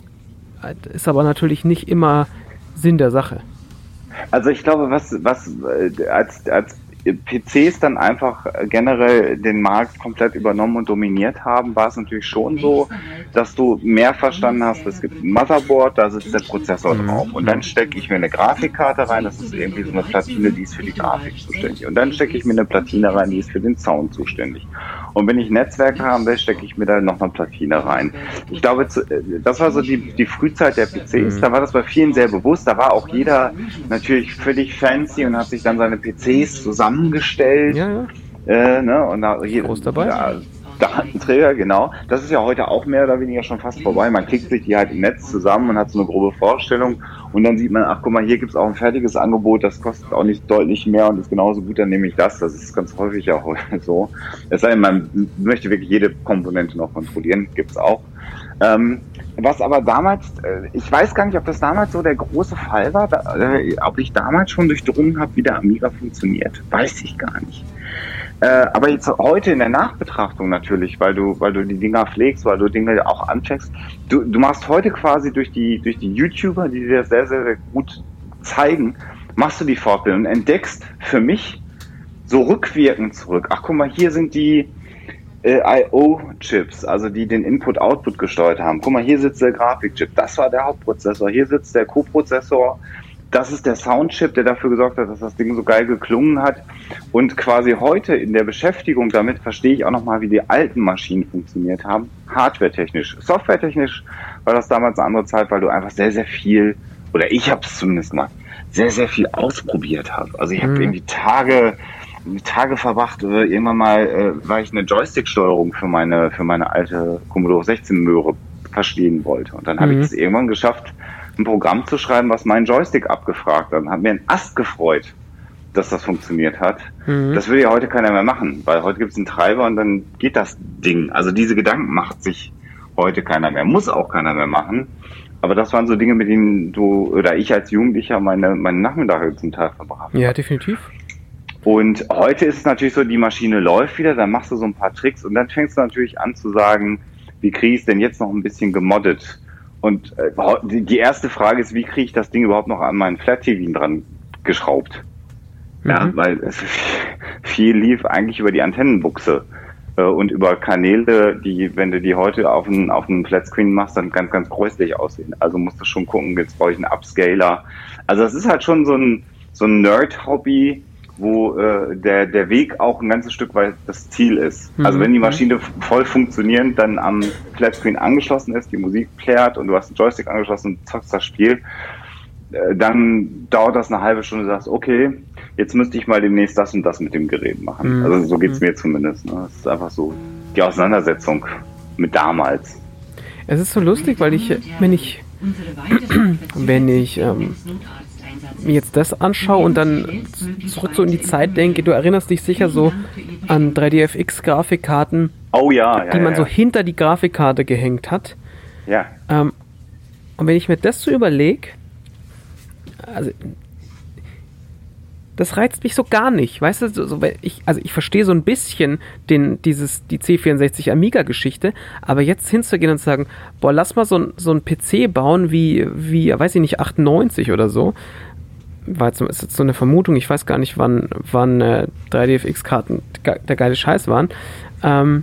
Ist aber natürlich nicht immer Sinn der Sache. Also ich glaube, was, was äh, als, als P Cs dann einfach generell den Markt komplett übernommen und dominiert haben, war es natürlich schon so, dass du mehr verstanden hast, es gibt ein Motherboard, da sitzt der Prozessor drauf und dann stecke ich mir eine Grafikkarte rein, das ist irgendwie so eine Platine, die ist für die Grafik zuständig und dann stecke ich mir eine Platine rein, die ist für den Sound zuständig und wenn ich Netzwerke haben will, stecke ich mir da noch eine Platine rein. Ich glaube, das war so die, die Frühzeit der P Cs, da war das bei vielen sehr bewusst, da war auch jeder natürlich völlig fancy und hat sich dann seine P Cs zusammengestellt. Ja, ja. Äh, ne? Und da, hier, Groß dabei. Da, Datenträger, genau. Das ist ja heute auch mehr oder weniger schon fast vorbei. Man klickt sich die halt im Netz zusammen und hat so eine grobe Vorstellung und dann sieht man, ach guck mal, hier gibt's auch ein fertiges Angebot, das kostet auch nicht deutlich mehr und ist genauso gut, dann nehme ich das. Das ist ganz häufig ja heute so. Es sei denn, man möchte wirklich jede Komponente noch kontrollieren, gibt's auch. Ähm, was aber damals, äh, ich weiß gar nicht, ob das damals so der große Fall war, da, äh, ob ich damals schon durchdrungen habe, wie der Amiga funktioniert, weiß ich gar nicht. Äh, aber jetzt heute in der Nachbetrachtung natürlich, weil du, weil du die Dinger pflegst, weil du Dinge auch ancheckst. Du, du machst heute quasi durch die, durch die YouTuber, die dir sehr, sehr, sehr gut zeigen, machst du die Fortbildung und entdeckst für mich so rückwirkend zurück. Ach, guck mal, hier sind die äh, I O-Chips, also die den Input-Output gesteuert haben. Guck mal, hier sitzt der Grafikchip. Das war der Hauptprozessor. Hier sitzt der Co-Prozessor. Das ist der Soundchip, der dafür gesorgt hat, dass das Ding so geil geklungen hat. Und quasi heute in der Beschäftigung damit verstehe ich auch nochmal, wie die alten Maschinen funktioniert haben. Hardware-technisch. Software-technisch war das damals eine andere Zeit, weil du einfach sehr, sehr viel, oder ich habe es zumindest mal, sehr, sehr viel ausprobiert habe. Also ich habe Mhm. irgendwie Tage, Tage verbracht, äh, irgendwann mal, äh, weil ich eine Joystick-Steuerung für meine, für meine alte Commodore sechzehn Möhre verstehen wollte. Und dann habe Mhm. ich es irgendwann geschafft, ein Programm zu schreiben, was meinen Joystick abgefragt hat. Und hat mir einen Ast gefreut, dass das funktioniert hat. Mhm. Das würde ja heute keiner mehr machen, weil heute gibt es einen Treiber und dann geht das Ding. Also diese Gedanken macht sich heute keiner mehr, muss auch keiner mehr machen. Aber das waren so Dinge, mit denen du oder ich als Jugendlicher meine, meine Nachmittage zum Teil verbracht. Ja, definitiv. Und heute ist es natürlich so, die Maschine läuft wieder, dann machst du so ein paar Tricks und dann fängst du natürlich an zu sagen, wie kriege ich es denn jetzt noch ein bisschen gemoddet? Und äh, die erste Frage ist, wie kriege ich das Ding überhaupt noch an meinen Flat-T V dran geschraubt? Ja, Mhm. weil es viel lief eigentlich über die Antennenbuchse. äh, und über Kanäle, die, wenn du die heute auf einem auf einem Flatscreen machst, dann ganz, ganz gräuslich aussehen. Also musst du schon gucken, jetzt brauche ich einen Upscaler. Also es ist halt schon so ein, so ein Nerd-Hobby, wo äh, der, der Weg auch ein ganzes Stück weit das Ziel ist. Mhm. Also wenn die Maschine voll funktionierend dann am Flatscreen angeschlossen ist, die Musik plärt und du hast einen Joystick angeschlossen und zockst das Spiel, äh, dann dauert das eine halbe Stunde und sagst, okay, jetzt müsste ich mal demnächst das und das mit dem Gerät machen. Mhm. Also so geht's mhm. mir zumindest. Ne? Das ist einfach so die Auseinandersetzung mit damals. Es ist so lustig, weil ich, wenn ich, wenn ich ähm, mir jetzt das anschaue und dann zurück so in die Zeit denke, du erinnerst dich sicher so an drei D F X-Grafikkarten, oh, ja, ja, die man ja, so ja. hinter die Grafikkarte gehängt hat. Ja. Ähm, und wenn ich mir das so überlege, also das reizt mich so gar nicht, weißt du, so, so, ich, also ich verstehe so ein bisschen den, dieses, die C vierundsechzig Amiga-Geschichte, aber jetzt hinzugehen und zu sagen, boah, lass mal so ein, so ein P C bauen wie, wie, weiß ich nicht, achtundneunzig oder so, war jetzt, ist jetzt so eine Vermutung, ich weiß gar nicht, wann, wann äh, drei D F X-Karten der geile Scheiß waren, ähm,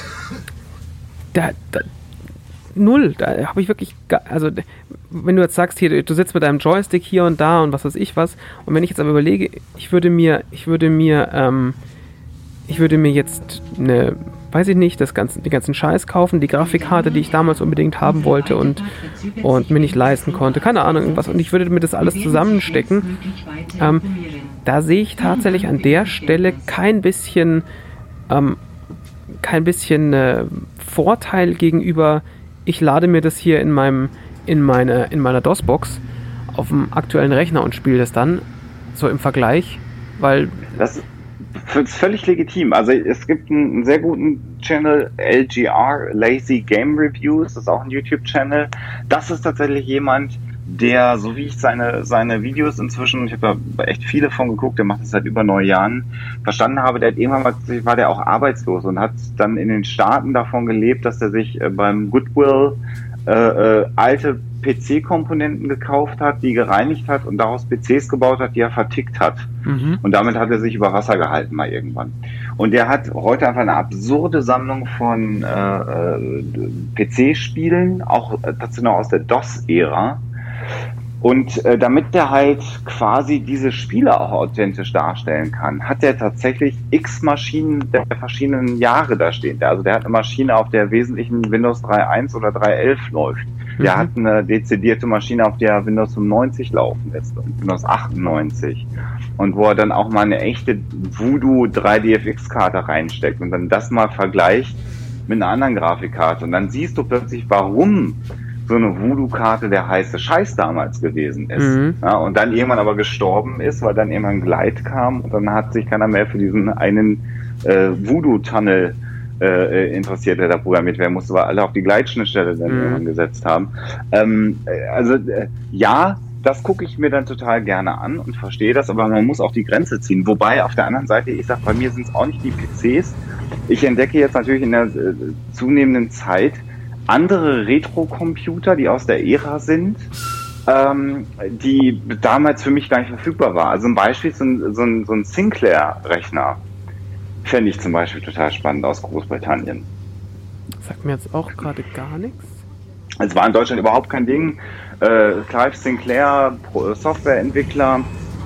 da, da null, da habe ich wirklich, also wenn du jetzt sagst, hier, du sitzt mit deinem Joystick hier und da und was weiß ich was, und wenn ich jetzt aber überlege, ich würde mir, ich würde mir, ähm, ich würde mir jetzt eine, weiß ich nicht, das ganze, den ganzen Scheiß kaufen, die Grafikkarte, die ich damals unbedingt haben wollte und, und mir nicht leisten konnte, keine Ahnung, irgendwas, und ich würde mir das alles zusammenstecken, ähm, da sehe ich tatsächlich an der Stelle kein bisschen, ähm, kein bisschen äh, Vorteil gegenüber, ich lade mir das hier in meinem, in meine, in meiner DOS-Box auf dem aktuellen Rechner und spiele das dann so im Vergleich, weil das ist völlig legitim. Also es gibt einen, einen sehr guten Channel, L G R, Lazy Game Reviews, das ist auch ein YouTube-Channel. Das ist tatsächlich jemand, der, so wie ich seine, seine Videos inzwischen, ich habe da echt viele von geguckt, der macht das seit über neun Jahren, verstanden habe, der hat irgendwann mal, war der auch arbeitslos und hat dann in den Staaten davon gelebt, dass er sich äh, beim Goodwill äh, äh, alte P C-Komponenten gekauft hat, die gereinigt hat und daraus P Cs gebaut hat, die er vertickt hat. Mhm. Und damit hat er sich über Wasser gehalten mal irgendwann. Und der hat heute einfach eine absurde Sammlung von äh, äh, P C-Spielen, auch äh, tatsächlich noch aus der DOS-Ära. Und äh, damit der halt quasi diese Spiele auch authentisch darstellen kann, hat der tatsächlich x Maschinen der verschiedenen Jahre da stehen. Also der hat eine Maschine, auf der wesentlichen Windows drei Punkt eins oder drei Punkt elf läuft. Der mhm. hat eine dezidierte Maschine, auf der Windows fünfundneunzig laufen lässt und Windows achtundneunzig. Und wo er dann auch mal eine echte Voodoo drei D F X-Karte reinsteckt und dann das mal vergleicht mit einer anderen Grafikkarte. Und dann siehst du plötzlich, warum so eine Voodoo-Karte der heiße Scheiß damals gewesen ist. Mhm. Ja, und dann irgendwann aber gestorben ist, weil dann irgendwann Glide kam und dann hat sich keiner mehr für diesen einen äh, Voodoo-Tunnel äh, interessiert, der da programmiert werden musste, weil alle auf die Glide-Schnittstelle dann mhm. irgendwann gesetzt haben. Ähm, also äh, ja, das gucke ich mir dann total gerne an und verstehe das, aber man muss auch die Grenze ziehen. Wobei auf der anderen Seite, ich sag, bei mir sind es auch nicht die P Cs. Ich entdecke jetzt natürlich in der äh, zunehmenden Zeit andere Retro-Computer, die aus der Ära sind, ähm, die damals für mich gar nicht verfügbar war. Also ein Beispiel, so ein, so ein, so ein Sinclair-Rechner fände ich zum Beispiel total spannend aus Großbritannien. Sagt mir jetzt auch gerade gar nichts. Es war in Deutschland überhaupt kein Ding. Äh, Clive Sinclair, Softwareentwickler,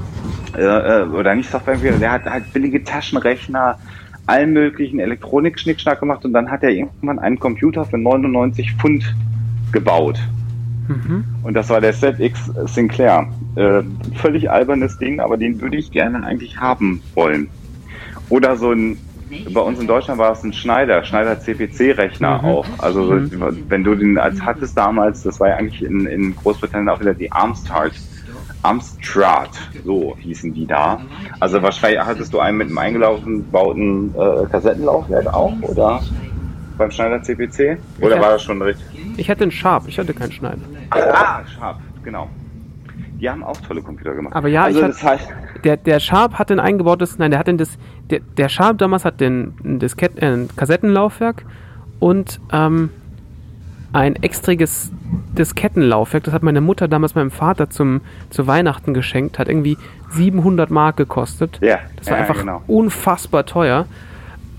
äh, oder nicht Softwareentwickler, der hat halt billige Taschenrechner, allen möglichen Elektronik-Schnickschnack gemacht und dann hat er irgendwann einen Computer für neunundneunzig Pfund gebaut. Mhm. Und das war der Z X Sinclair. Äh, völlig albernes Ding, aber den würde ich gerne eigentlich haben wollen. Oder so ein, bei uns in Deutschland war es ein Schneider, Schneider C P C-Rechner mhm. auch. Also so, mhm. wenn du den als hattest damals, das war ja eigentlich in, in Großbritannien auch wieder die Amstrad. Amstrad, so hießen die da. Also wahrscheinlich hattest du einen mit einem eingebauten äh, Kassettenlaufwerk auch, oder? Beim Schneider C P C? Oder ich war das schon richtig? Ich hatte einen Sharp, ich hatte keinen Schneider. Ah, Sharp, genau. Die haben auch tolle Computer gemacht. Aber ja, also ich das hatte, heißt, der, der Sharp hat ein eingebautes, nein, der hat den das, der, der Sharp damals hat den, ein, Diskett, äh, ein Kassettenlaufwerk und ähm, ein extriges Diskettenlaufwerk. Das hat meine Mutter damals meinem Vater zum, zu Weihnachten geschenkt. Hat irgendwie siebenhundert Mark gekostet. Ja, das war ja, einfach genau. unfassbar teuer.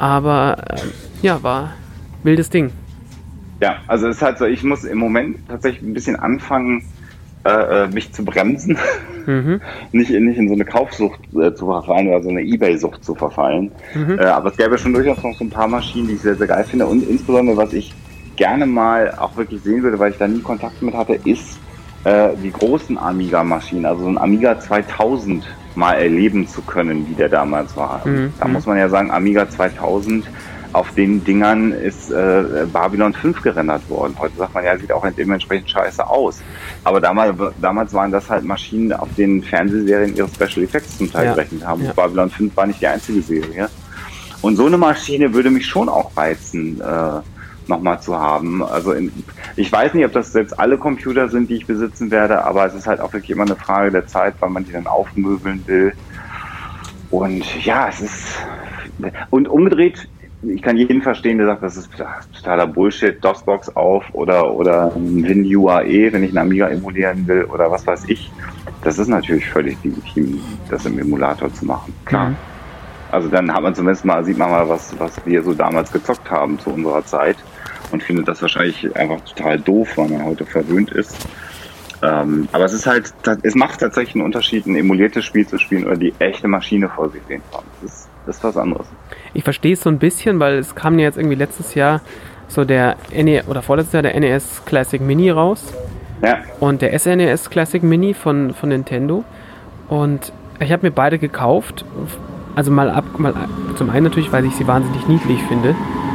Aber äh, ja, war wildes Ding. Ja, also es ist halt so, ich muss im Moment tatsächlich ein bisschen anfangen, äh, mich zu bremsen. Mhm. nicht, in, nicht in so eine Kaufsucht äh, zu verfallen oder so eine Ebay-Sucht zu verfallen. Mhm. Äh, aber es gäbe schon durchaus noch so ein paar Maschinen, die ich sehr, sehr geil finde. Und insbesondere, was ich gerne mal auch wirklich sehen würde, weil ich da nie Kontakt mit hatte, ist äh, die großen Amiga-Maschinen. Also so ein Amiga zweitausend mal erleben zu können, wie der damals war. Mhm. Da muss man ja sagen, Amiga zweitausend, auf den Dingern ist äh, Babylon fünf gerendert worden. Heute sagt man ja, sieht auch dementsprechend scheiße aus. Aber damals, damals waren das halt Maschinen, auf denen Fernsehserien ihre Special Effects zum Teil ja. berechnet haben. Ja. Babylon fünf war nicht die einzige Serie. Und so eine Maschine würde mich schon auch reizen, äh, nochmal zu haben. Also in, ich weiß nicht, ob das jetzt alle Computer sind, die ich besitzen werde, aber es ist halt auch wirklich immer eine Frage der Zeit, weil man die dann aufmöbeln will. Und ja, es ist... Und umgedreht, ich kann jeden verstehen, der sagt, das ist totaler Bullshit, DOSBox auf oder, oder WinU A E, wenn ich einen Amiga emulieren will oder was weiß ich. Das ist natürlich völlig legitim, das im Emulator zu machen, klar. Mhm. Also dann hat man zumindest mal, sieht man mal, was, was wir so damals gezockt haben zu unserer Zeit und findet das wahrscheinlich einfach total doof, weil man heute verwöhnt ist. Ähm, aber es ist halt, es macht tatsächlich einen Unterschied, ein emuliertes Spiel zu spielen oder die echte Maschine vor sich sehen zu haben. Das ist, das ist was anderes. Ich verstehe es so ein bisschen, weil es kam ja jetzt irgendwie letztes Jahr so der N E S oder vorletztes Jahr der N E S Classic Mini raus. Ja. Und der S N E S Classic Mini von, von Nintendo. Und ich habe mir beide gekauft. Also mal ab, mal zum einen natürlich, weil ich sie wahnsinnig niedlich finde.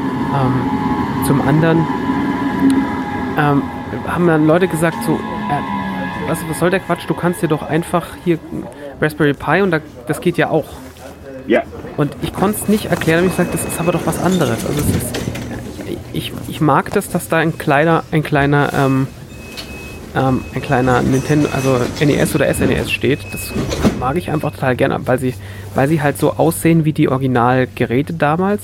Ähm, zum anderen ähm, haben dann Leute gesagt so, äh, was, was soll der Quatsch? Du kannst dir doch einfach hier Raspberry Pi und da, das geht ja auch. Ja. Und ich konnte es nicht erklären, aber ich sagte, das ist aber doch was anderes. Also es ist, ich, ich mag das, dass da ein kleiner, ein kleiner, ähm, ähm, ein kleiner Nintendo, also N E S oder S N E S steht. Das mag ich einfach total gerne, weil sie, weil sie halt so aussehen wie die Originalgeräte damals.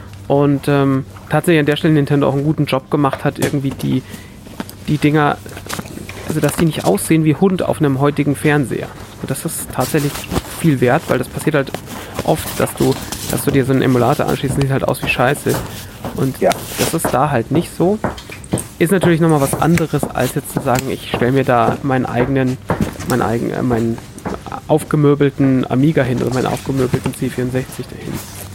Und ähm, tatsächlich an der Stelle Nintendo auch einen guten Job gemacht hat, irgendwie die, die Dinger, also dass die nicht aussehen wie Hund auf einem heutigen Fernseher. Und das ist tatsächlich viel wert, weil das passiert halt oft, dass du, dass du dir so einen Emulator anschließt und sieht halt aus wie Scheiße. Und ja, das ist da halt nicht so. Ist natürlich nochmal was anderes, als jetzt zu sagen, ich stelle mir da meinen eigenen, meinen eigenen, äh, meinen aufgemöbelten Amiga hin oder meinen aufgemöbelten C vierundsechzig dahin.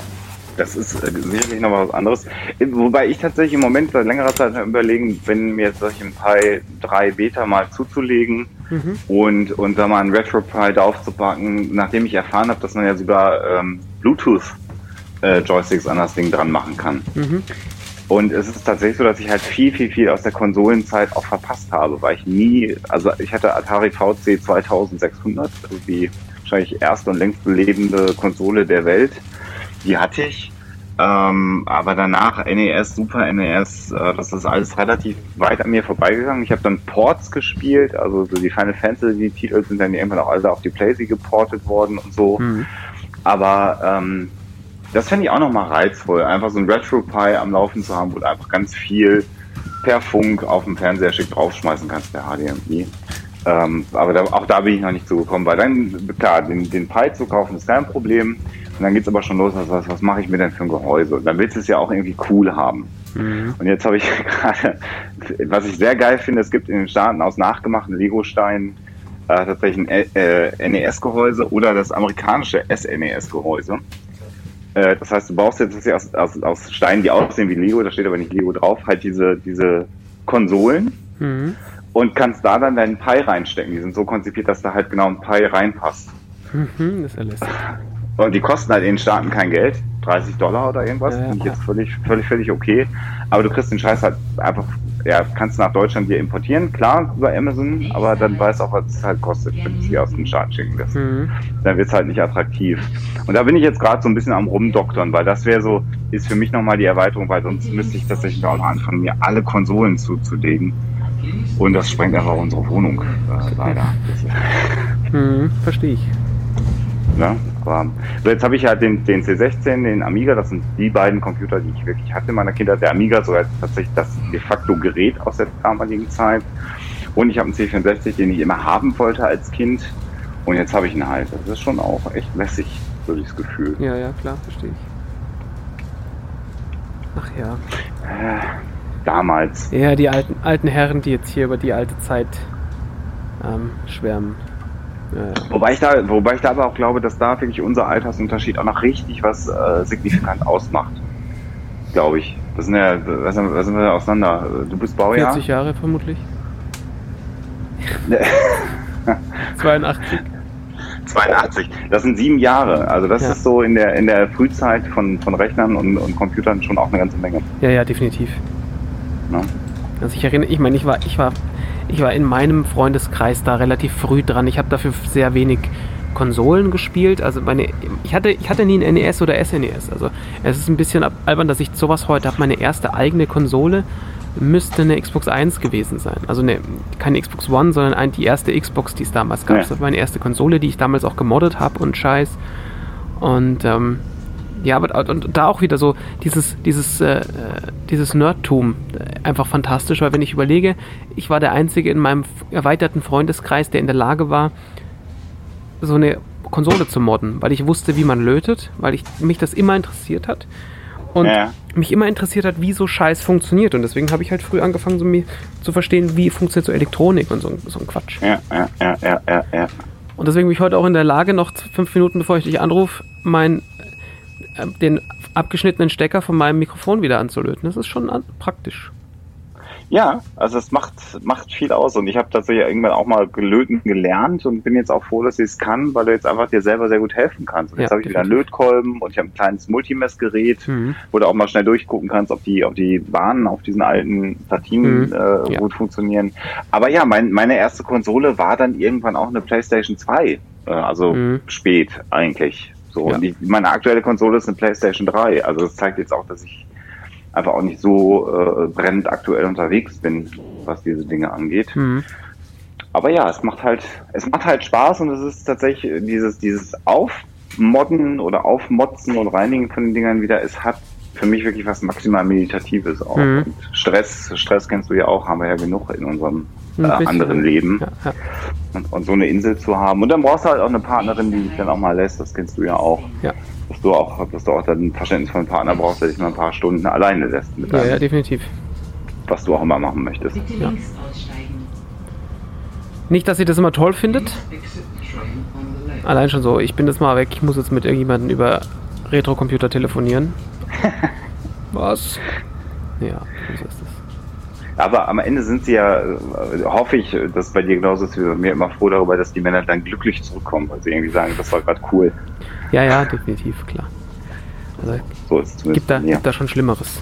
Das ist äh, sicherlich nochmal was anderes. Wobei ich tatsächlich im Moment seit längerer Zeit überlegen, wenn mir jetzt solche Pi drei Beta mal zuzulegen mhm. und, und da mal einen RetroPie draufzupacken, nachdem ich erfahren habe, dass man ja sogar ähm, Bluetooth-Joysticks äh, an das Ding dran machen kann. Mhm. Und es ist tatsächlich so, dass ich halt viel, viel, viel aus der Konsolenzeit auch verpasst habe, weil ich nie, also ich hatte Atari V C zweitausendsechshundert, also die wahrscheinlich erste und längst lebende Konsole der Welt. Die hatte ich, ähm, aber danach N E S, Super N E S, äh, das ist alles relativ weit an mir vorbeigegangen. Ich habe dann Ports gespielt, also so die Final Fantasy Titel sind dann irgendwann auch alle auf die PlayStation geportet worden und so. Mhm. Aber ähm, das fände ich auch nochmal reizvoll, einfach so ein RetroPie am Laufen zu haben, wo du einfach ganz viel per Funk auf dem Fernseher schick draufschmeißen kannst, per H D M I. Ähm, aber da, auch da bin ich noch nicht zugekommen, weil dann, klar, den, den Pi zu kaufen ist kein Problem. Und dann geht's aber schon los, was, was mache ich mir denn für ein Gehäuse? Und dann willst du es ja auch irgendwie cool haben. Mhm. Und jetzt habe ich gerade, was ich sehr geil finde, es gibt in den Staaten aus nachgemachten Lego-Steinen äh, tatsächlich ein äh, N E S-Gehäuse oder das amerikanische S N E S-Gehäuse. Äh, das heißt, du baust jetzt aus, aus, aus Steinen, die aussehen wie Lego, da steht aber nicht Lego drauf, halt diese, diese Konsolen mhm. und kannst da dann deinen Pi reinstecken. Die sind so konzipiert, dass da halt genau ein Pi reinpasst. Mhm, das ist ja lässig. Und die kosten halt in den Staaten kein Geld, dreißig Dollar oder irgendwas, ja, finde ich jetzt völlig, völlig, völlig okay. Aber du kriegst den Scheiß halt einfach, ja, kannst du nach Deutschland dir importieren, klar, über Amazon, aber dann weißt du auch, was es halt kostet, wenn du es hier aus den Staaten schicken lässt. Mhm. Dann wird es halt nicht attraktiv. Und da bin ich jetzt gerade so ein bisschen am Rumdoktern, weil das wäre so, ist für mich nochmal die Erweiterung, weil sonst müsste ich tatsächlich auch noch anfangen, mir alle Konsolen zuzulegen. Und das sprengt einfach unsere Wohnung, äh, leider. Mhm, verstehe ich. Ja, aber so jetzt habe ich halt den, den C sechzehn, den Amiga, das sind die beiden Computer, die ich wirklich hatte in meiner Kindheit. Der Amiga sogar tatsächlich das de facto Gerät aus der damaligen Zeit. Und ich habe einen C vierundsechzig, den ich immer haben wollte als Kind. Und jetzt habe ich ihn halt. Das ist schon auch echt lässig, so dieses Gefühl. Ja, ja, klar, verstehe ich. Ach ja. Äh, damals. Ja, die alten, alten Herren, die jetzt hier über die alte Zeit ähm, schwärmen. Ja. Wobei ich da, wobei ich da aber auch glaube, dass da wirklich unser Altersunterschied auch noch richtig was äh, signifikant ausmacht. Glaube ich. Das sind ja, was sind, was sind wir auseinander? Du bist Baujahr? vierzig Jahre vermutlich. zweiundachtzig. zweiundachtzig. Das sind sieben Jahre. Also das Ja. ist so in der in der Frühzeit von, von Rechnern und, und Computern schon auch eine ganze Menge. Ja, ja, definitiv. Ne? Also ich erinnere, ich meine, ich war, ich war, ich war in meinem Freundeskreis da relativ früh dran. Ich habe dafür sehr wenig Konsolen gespielt. Also meine, ich hatte, ich hatte nie ein N E S oder S N E S. Also es ist ein bisschen albern, dass ich sowas heute habe. Meine erste eigene Konsole müsste eine Xbox eins gewesen sein. Also eine, keine Xbox One, sondern ein, die erste Xbox, die es damals gab. Ja. Das war meine erste Konsole, die ich damals auch gemoddet habe und Scheiß. Und ähm, ja, aber und da auch wieder so dieses, dieses, äh, dieses Nerdtum einfach fantastisch, weil wenn ich überlege, ich war der Einzige in meinem erweiterten Freundeskreis, der in der Lage war, so eine Konsole zu modden, weil ich wusste, wie man lötet, weil ich, mich das immer interessiert hat und Ja. mich immer interessiert hat, wie so Scheiß funktioniert und deswegen habe ich halt früh angefangen, so mir zu verstehen, wie funktioniert so Elektronik und so, so ein Quatsch. Ja, ja, ja, ja, ja, ja. Und deswegen bin ich heute auch in der Lage, noch fünf Minuten bevor ich dich anrufe, mein, äh, den abgeschnittenen Stecker von meinem Mikrofon wieder anzulöten. Das ist schon an, praktisch. Ja, also es macht, macht viel aus und ich habe tatsächlich irgendwann auch mal gelöten gelernt und bin jetzt auch froh, dass ich es kann, weil du jetzt einfach dir selber sehr gut helfen kannst. Und jetzt Ja, habe ich wieder einen definitiv. Lötkolben und ich habe ein kleines Multimessgerät, Mhm. wo du auch mal schnell durchgucken kannst, ob die, ob die Bahnen auf diesen alten Platinen Mhm. äh, Ja. gut funktionieren. Aber ja, mein, meine erste Konsole war dann irgendwann auch eine PlayStation zwei, äh, also Mhm. spät eigentlich. So, Ja. und die, meine aktuelle Konsole ist eine PlayStation drei. Also das zeigt jetzt auch, dass ich einfach auch nicht so äh, brennend aktuell unterwegs bin, was diese Dinge angeht. Mhm. Aber ja, es macht halt, es macht halt Spaß und es ist tatsächlich dieses, dieses Aufmodden oder Aufmotzen und Reinigen von den Dingern wieder, es hat für mich wirklich was maximal Meditatives auch. Mhm. Und Stress, Stress kennst du ja auch, haben wir ja genug in unserem äh, Ein bisschen, anderen Leben. Ja, ja. Und, und so eine Insel zu haben. Und dann brauchst du halt auch eine Partnerin, die dich dann auch mal lässt, das kennst du ja auch. Ja. Dass du auch, dass du auch dann ein Verständnis von einem Partner brauchst, der dich mal ein paar Stunden alleine lässt mit Ja, deinem, ja, definitiv. was du auch immer machen möchtest. Bitte Ja. links aussteigen. Nicht, dass ihr das immer toll findet. Exit train on the left. Allein schon so, ich bin das mal weg, ich muss jetzt mit irgendjemandem über Retrocomputer telefonieren. Was? Ja, so ist das. Aber am Ende sind sie ja, äh, hoffe ich, dass es bei dir genauso ist wie bei mir, immer froh darüber, dass die Männer dann glücklich zurückkommen, weil sie irgendwie sagen, das war gerade cool. Ja, ja, definitiv, klar. Also So ist es zumindest gibt da, bei mir. gibt da schon Schlimmeres.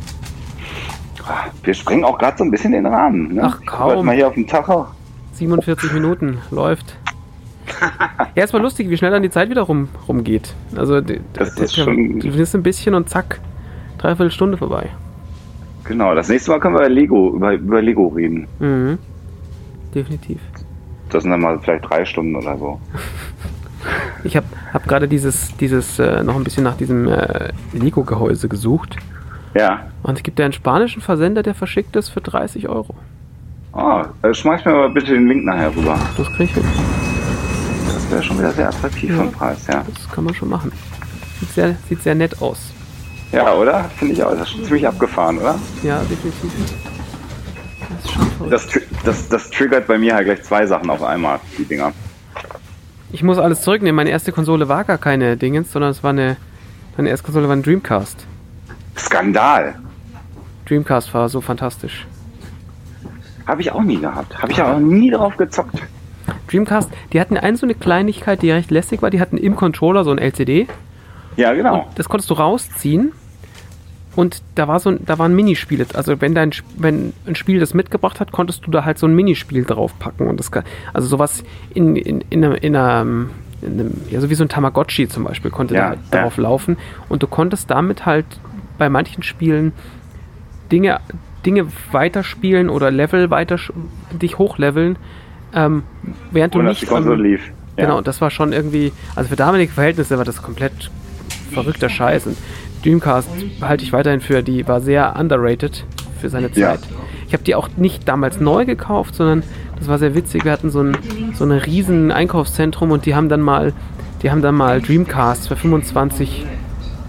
Wir sprengen auch gerade so ein bisschen den Rahmen. Ne? Ach, Ich guck grad kaum. mal hier auf den Tacho. siebenundvierzig Minuten, läuft. Ja, ist mal lustig, wie schnell dann die Zeit wieder rum, rumgeht. Also die- Das die- ist schon- du bist ein bisschen und zack, dreiviertel Stunde vorbei. Genau, das nächste Mal können wir über Lego, über, über Lego reden. Mhm. Definitiv. Das sind dann mal vielleicht drei Stunden oder so. Ich habe hab gerade dieses, dieses äh, noch ein bisschen nach diesem äh, Lego-Gehäuse gesucht. Ja. Und es gibt ja einen spanischen Versender, der verschickt es für dreißig Euro. Oh, äh, schmeiß mir mal bitte den Link nachher rüber. Das kriege ich hin. Das wäre schon wieder sehr attraktiv Ja. vom Preis, ja. Das kann man schon machen. Sieht sehr, sieht sehr nett aus. Ja, oder? Finde ich auch. Das ist schon ziemlich abgefahren, oder? Ja, definitiv. Das ist schon verrückt. Das, tri- das, das triggert bei mir halt gleich zwei Sachen auf einmal, die Dinger. Ich muss alles zurücknehmen. Meine erste Konsole war gar keine Dingens, sondern es war eine. Meine erste Konsole war ein Dreamcast. Skandal. Dreamcast war so fantastisch. Habe ich auch nie gehabt. Habe ich auch nie drauf gezockt. Dreamcast, die hatten eine so eine Kleinigkeit, die recht lästig war. Die hatten im Controller so ein L C D. Ja, genau. Und das konntest du rausziehen. Und da war so ein, da waren Minispiele. Also wenn dein Sp- wenn ein Spiel das mitgebracht hat, konntest du da halt so ein Minispiel draufpacken. Und das kann, also sowas in, in, in, einer, in, einer, in einem, ja, so wie so ein Tamagotchi zum Beispiel, konnte Ja, da halt ja. drauf laufen. Und du konntest damit halt bei manchen Spielen Dinge, Dinge weiterspielen oder Level weiter dich hochleveln, ähm, während du Und dass nicht die Konsole am- lief. Ja. Genau, das war schon irgendwie, also für damalige Verhältnisse war das komplett verrückter Scheiß. Und Dreamcast halte ich weiterhin für, die war sehr underrated für seine Ja. Zeit. Ich habe die auch nicht damals neu gekauft, sondern das war sehr witzig. Wir hatten so ein, so ein riesen Einkaufszentrum und die haben dann mal, die haben dann mal Dreamcast für fünfundzwanzig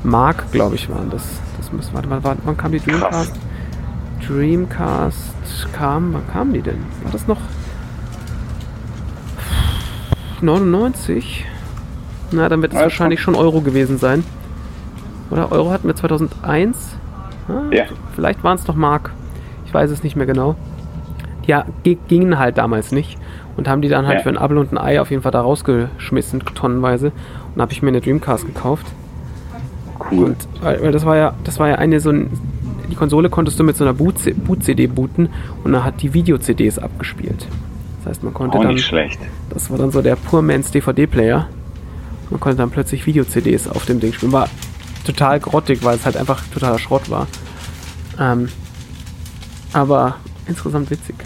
Mark, glaube ich, waren das. Das muss, warte mal, warte, wann kam die Dreamcast? Krass. Dreamcast kam, wann kam die denn? War das noch neunundneunzig? Na, dann wird es Ja, wahrscheinlich schon Euro gewesen sein. Oder Euro hatten wir zweitausendeins? Ah, Ja. Vielleicht waren es noch Mark. Ich weiß es nicht mehr genau. Ja, g- gingen halt damals nicht. Und haben die dann halt Ja. für ein Apfel und ein Ei auf jeden Fall da rausgeschmissen, tonnenweise. Und habe ich mir eine Dreamcast gekauft. Cool. Und weil, weil das war ja, das war ja eine so ein, die Konsole konntest du mit so einer Boot- Boot-C D booten und dann hat die Video-C Ds abgespielt. Das heißt, man konnte Auch dann, nicht schlecht. das war dann so der Poor Man's D V D-Player. Man konnte dann plötzlich Video-C Ds auf dem Ding spielen. War total grottig, weil es halt einfach totaler Schrott war. Ähm, aber insgesamt witzig.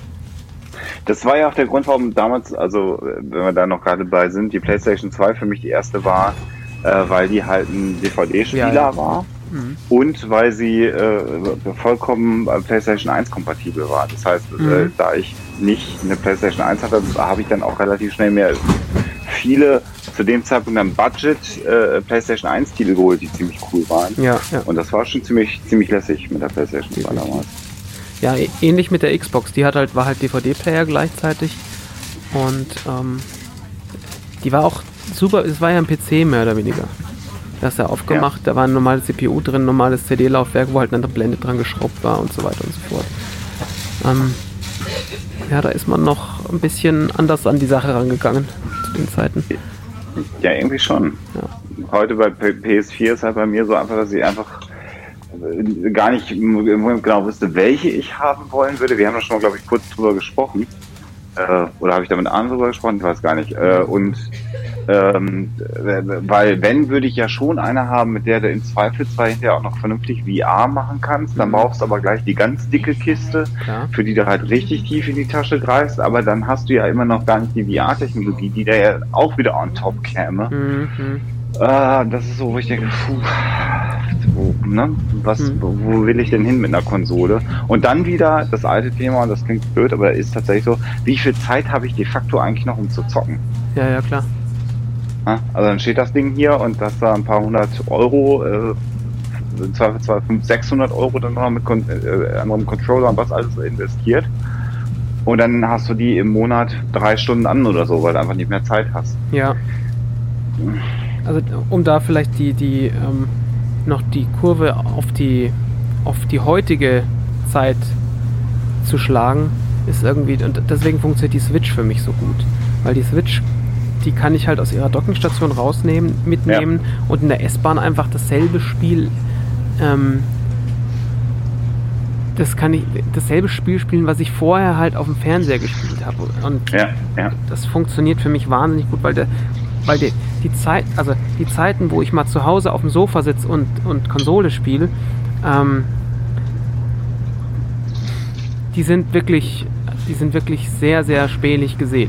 Das war ja auch der Grund, warum damals, also wenn wir da noch gerade bei sind, die PlayStation zwei für mich die erste war, äh, weil die halt ein D V D-Spieler Ja, ja. war Mhm. und weil sie äh, vollkommen äh, PlayStation eins kompatibel war. Das heißt, äh, Mhm. da ich nicht eine PlayStation eins hatte, habe ich dann auch relativ schnell mehr viele zu dem Zeitpunkt am Budget äh, PlayStation eins Titel geholt, die ziemlich cool waren. Ja, ja. Und das war schon ziemlich ziemlich lässig mit der PlayStation zwei Definitiv. damals. Ja, ä- ähnlich mit der Xbox. Die hat halt, war halt D V D-Player gleichzeitig. Und ähm, die war auch super, es war ja ein P C mehr oder weniger. Da hast du ja aufgemacht, da war ein normales C P U drin, ein normales C D-Laufwerk, wo halt eine Blende dran geschraubt war und so weiter und so fort. Ähm, ja, da ist man noch ein bisschen anders an die Sache rangegangen zu den Zeiten. Ja, irgendwie schon. Ja. Heute bei P- P S vier ist halt bei mir so einfach, dass ich einfach äh, gar nicht im Moment genau wüsste, welche ich haben wollen würde. Wir haben da schon mal, glaube ich, kurz drüber gesprochen. Äh, oder habe ich da mit anderen drüber gesprochen? Ich weiß gar nicht. Äh, und ähm, äh, weil wenn, würde ich ja schon eine haben, mit der du im Zweifelsfall hinterher auch noch vernünftig V R machen kannst. Dann Mhm. brauchst du aber gleich die ganz dicke Kiste, Klar. für die du halt richtig tief in die Tasche greifst. Aber dann hast du ja immer noch gar nicht die V R-Technologie, die da ja auch wieder on top käme. Mhm. Ah, das ist so, wo ich denke, puh, wo, ne? Was, Hm. wo will ich denn hin mit einer Konsole? Und dann wieder das alte Thema, und das klingt blöd, aber ist tatsächlich so, wie viel Zeit habe ich de facto eigentlich noch, um zu zocken? Ja, ja, klar. Ja, also dann steht das Ding hier und das da ein paar hundert Euro, äh, im Zweifelsfall fünfhundert, sechshundert Euro dann noch mit Kon äh, anderem Controller und was alles investiert. Und dann hast du die im Monat drei Stunden an oder so, weil du einfach nicht mehr Zeit hast. Ja. Also um da vielleicht die, die ähm, noch die Kurve auf die auf die heutige Zeit zu schlagen, ist irgendwie, und deswegen funktioniert die Switch für mich so gut. Weil die Switch, die kann ich halt aus ihrer Dockingstation rausnehmen, mitnehmen und in der S-Bahn einfach dasselbe Spiel ähm, das kann ich dasselbe Spiel spielen, was ich vorher halt auf dem Fernseher gespielt habe. Und Ja, ja. das funktioniert für mich wahnsinnig gut, weil der, weil die, die Zeit, also die Zeiten, wo ich mal zu Hause auf dem Sofa sitze und, und Konsole spiele, ähm, die sind wirklich, die sind wirklich sehr, sehr spählich gesät.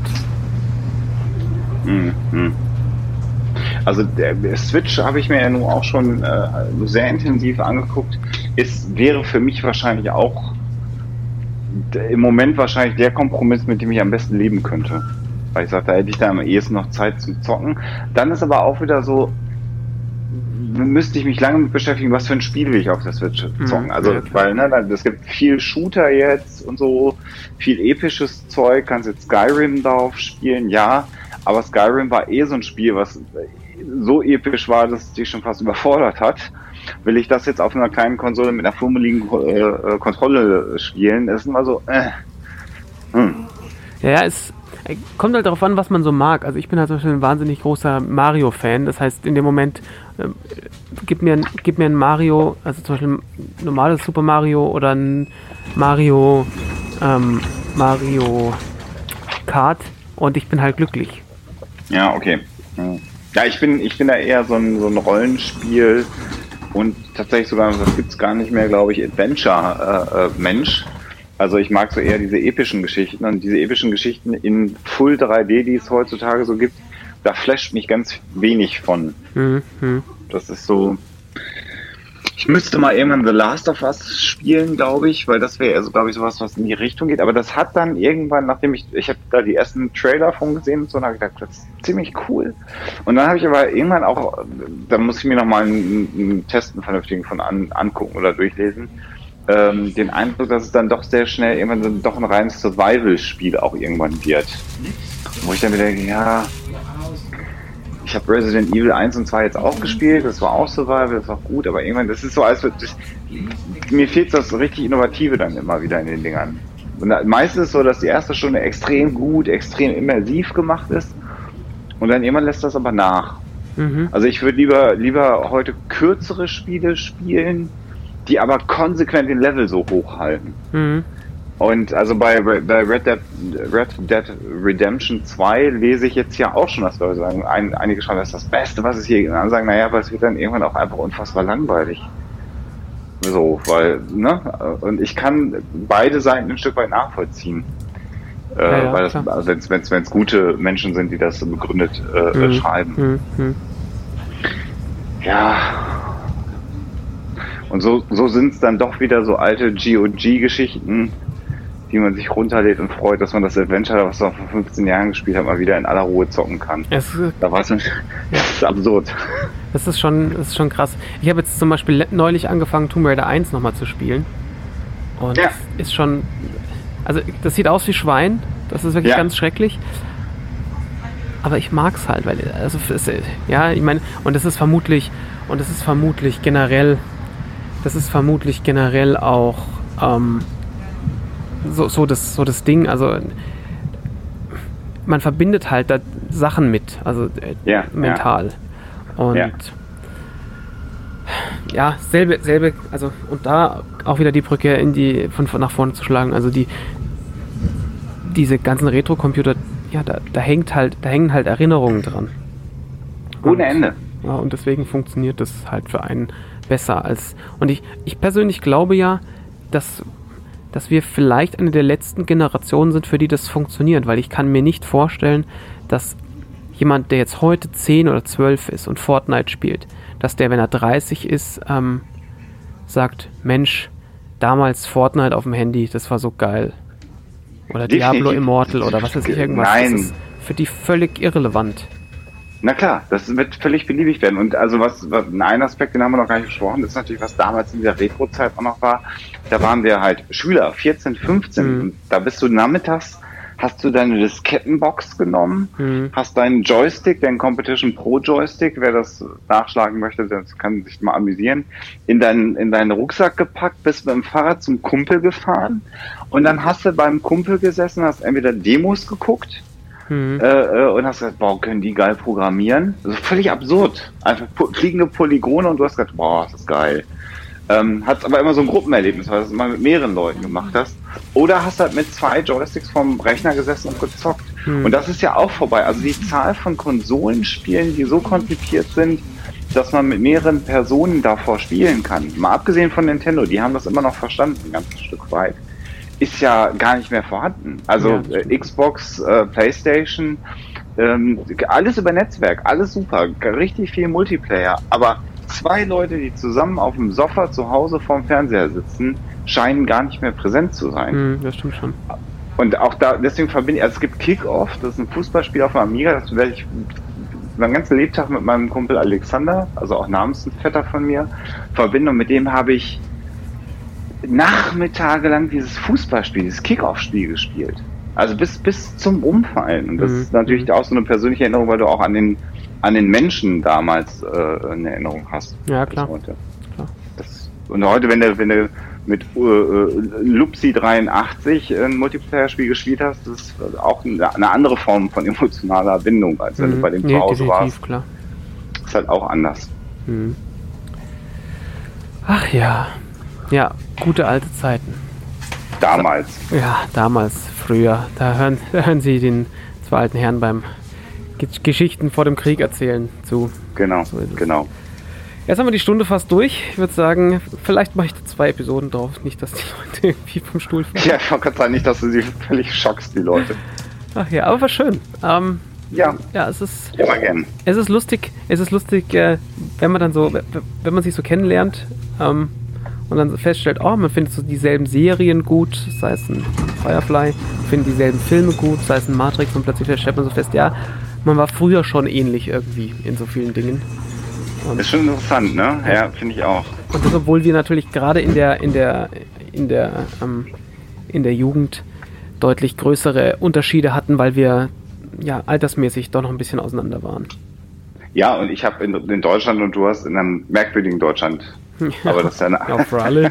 Mhm. Also der, der Switch habe ich mir ja nun auch schon äh, sehr intensiv angeguckt. Es wäre für mich wahrscheinlich auch d- im Moment wahrscheinlich der Kompromiss, mit dem ich am besten leben könnte. Weil ich sage, da hätte ich da am ehesten noch Zeit zum Zocken. Dann ist aber auch wieder so, müsste ich mich lange mit beschäftigen, was für ein Spiel will ich auf der Switch zocken. Mhm. Also, Ja, klar. weil, ne, es gibt viel Shooter jetzt und so, viel episches Zeug, kannst jetzt Skyrim darauf spielen, ja, aber Skyrim war eh so ein Spiel, was so episch war, dass es dich schon fast überfordert hat. Will ich das jetzt auf einer kleinen Konsole mit einer fummeligen äh, äh, Kontrolle spielen? Das ist immer so, äh. Hm. Ja, ja, es kommt halt darauf an, was man so mag. Also ich bin halt zum Beispiel ein wahnsinnig großer Mario-Fan. Das heißt, in dem Moment, ähm, gib mir, ein- gib mir ein Mario, also zum Beispiel ein normales Super Mario oder ein Mario, ähm, Mario Kart und ich bin halt glücklich. Ja, okay. Hm. Ja, ich bin, ich bin da eher so ein, so ein Rollenspiel und tatsächlich sogar, das gibt's gar nicht mehr, glaube ich, Adventure-Mensch. Also ich mag so eher diese epischen Geschichten und diese epischen Geschichten in Full drei D, die es heutzutage so gibt, da flasht mich ganz wenig von. Mhm. Mhm. Das ist so, Ich müsste mal irgendwann The Last of Us spielen, glaube ich, weil das wäre also, glaube ich, sowas, was in die Richtung geht. Aber das hat dann irgendwann, nachdem ich, ich habe da die ersten Trailer von gesehen und so, und habe ich gedacht, das ist ziemlich cool. Und dann habe ich aber irgendwann auch, da muss ich mir nochmal einen, einen Test, einen vernünftigen von an, angucken oder durchlesen, ähm, den Eindruck, dass es dann doch sehr schnell irgendwann so, doch ein reines Survival-Spiel auch irgendwann wird. Wo ich dann wieder denke, ja, ich habe Resident Evil eins und zwei jetzt auch gespielt, das war auch Survival, das war gut, aber irgendwann, das ist so, als würde mir fehlt das richtig Innovative dann immer wieder in den Dingern. Und da, meistens ist es so, dass die erste Stunde extrem gut, extrem immersiv gemacht ist und dann irgendwann lässt das aber nach. Mhm. Also ich würde lieber, lieber heute kürzere Spiele spielen, die aber konsequent den Level so hoch halten. Mhm. Und also bei, bei Red Dead, Red Dead Redemption zwei lese ich jetzt ja auch schon, dass Leute sagen, ein, einige schreiben, das ist das Beste, was es hier gibt. Und dann sagen, naja, aber es wird dann irgendwann auch einfach unfassbar langweilig. So, weil, ne? Und ich kann beide Seiten ein Stück weit nachvollziehen. Äh, ja, ja, weil das, also wenn es wenn's, wenn's gute Menschen sind, die das so begründet äh, mhm. schreiben. Mhm. Ja. Und so, so sind es dann doch wieder so alte G O G-Geschichten, die man sich runterlädt und freut, dass man das Adventure, was man vor fünfzehn Jahren gespielt hat, mal wieder in aller Ruhe zocken kann. Es, da war es ja. Das ist absurd. Das ist schon, das ist schon krass. Ich habe jetzt zum Beispiel neulich angefangen, Tomb Raider eins nochmal zu spielen. Und ja. Das ist schon, also das sieht aus wie Schwein, das ist wirklich ja. ganz schrecklich. Aber ich mag's halt, weil, also, es, ja, ich meine, und das ist vermutlich, und das ist vermutlich generell, das ist vermutlich generell auch, ähm, So, so, das, so das Ding, also man verbindet halt da Sachen mit, also äh, ja, mental. Ja. Und ja. ja, selbe, selbe, also und da auch wieder die Brücke in die von, von nach vorne zu schlagen, also die diese ganzen Retro-Computer, ja, da, da hängt halt, da hängen halt Erinnerungen dran. Ohne Ende. Ja, und deswegen funktioniert das halt für einen besser als. Und ich, ich persönlich glaube ja, dass dass wir vielleicht eine der letzten Generationen sind, für die das funktioniert, weil ich kann mir nicht vorstellen, dass jemand, der jetzt heute zehn oder zwölf ist und Fortnite spielt, dass der, wenn er dreißig ist, ähm, sagt, Mensch, damals Fortnite auf dem Handy, das war so geil. Oder Diablo Immortal oder was weiß ich, irgendwas. Nein. Das ist für die völlig irrelevant. Na klar, das wird völlig beliebig werden. Und also was, was ein Aspekt, den haben wir noch gar nicht besprochen, ist natürlich, was damals in der Retro-Zeit auch noch war. Da waren wir halt Schüler, vierzehn, fünfzehn. Mhm. Und da bist du nachmittags, hast du deine Diskettenbox genommen, mhm. hast deinen Joystick, deinen Competition Pro Joystick, wer das nachschlagen möchte, das kann sich mal amüsieren, in deinen, in deinen Rucksack gepackt, bist mit dem Fahrrad zum Kumpel gefahren und dann hast du beim Kumpel gesessen, hast entweder Demos geguckt, Mhm. Äh, und hast gesagt, boah, können die geil programmieren? Also völlig absurd. Einfach pu- fliegende Polygone und du hast gesagt, boah, das ist geil. Ähm, hat's aber immer so ein Gruppenerlebnis, weil du das mal mit mehreren Leuten gemacht hast. Oder hast halt mit zwei Joysticks vom Rechner gesessen und gezockt. Mhm. Und das ist ja auch vorbei. Also die Zahl von Konsolenspielen, die so konzipiert sind, dass man mit mehreren Personen davor spielen kann. Mal abgesehen von Nintendo, die haben das immer noch verstanden, ein ganzes Stück weit. Ist ja gar nicht mehr vorhanden. Also ja, äh, Xbox, äh, PlayStation, ähm, alles über Netzwerk, alles super, richtig viel Multiplayer. Aber zwei Leute, die zusammen auf dem Sofa zu Hause vorm Fernseher sitzen, scheinen gar nicht mehr präsent zu sein. Mhm, das stimmt schon. Und auch da, deswegen verbinde ich, also es gibt Kick-Off, das ist ein Fußballspiel auf dem Amiga, das werde ich meinen ganzen Lebtag mit meinem Kumpel Alexander, also auch Namensvetter von mir, verbinden und mit dem habe ich Nachmittage lang dieses Fußballspiel, dieses Kick-Off-Spiel gespielt. Also bis bis zum Umfallen. Und das mhm. ist natürlich auch so eine persönliche Erinnerung, weil du auch an den an den Menschen damals äh, eine Erinnerung hast. Ja, klar. Heute. klar. Das, und heute, wenn du, wenn du mit äh, Lupsi dreiundachtzig ein Multiplayer-Spiel gespielt hast, das ist auch eine andere Form von emotionaler Bindung, als wenn mhm. du bei dem nee, zu Hause warst. Klar. Das ist halt auch anders. Mhm. Ach ja. Ja, gute alte Zeiten. Damals. Ja, damals, früher. Da hören, da hören Sie den zwei alten Herren beim G- Geschichten vor dem Krieg erzählen zu. Genau, so genau. Jetzt haben wir die Stunde fast durch. Ich würde sagen, vielleicht mache ich da zwei Episoden drauf. Nicht, dass die Leute irgendwie vom Stuhl fallen. Ja, ich kann sagen, nicht, dass du sie völlig schockst, die Leute. Ach ja, aber war schön. Ähm, ja. Ja, es ist... Immer gern. Es ist lustig, es ist lustig, äh, wenn man dann so, wenn man sich so kennenlernt ähm, und dann so feststellt, oh, man findet so dieselben Serien gut, sei es ein Firefly, man findet dieselben Filme gut, sei es ein Matrix, und plötzlich stellt man so fest, ja, man war früher schon ähnlich irgendwie in so vielen Dingen. Und ist schon interessant, ne? Ja, finde ich auch. Und das, obwohl wir natürlich gerade in der, in der, in der, ähm, in der Jugend deutlich größere Unterschiede hatten, weil wir ja altersmäßig doch noch ein bisschen auseinander waren. Ja, und ich habe in, in Deutschland und du hast in einem merkwürdigen Deutschland. Ja, aber das ist ja eine ja, für alle.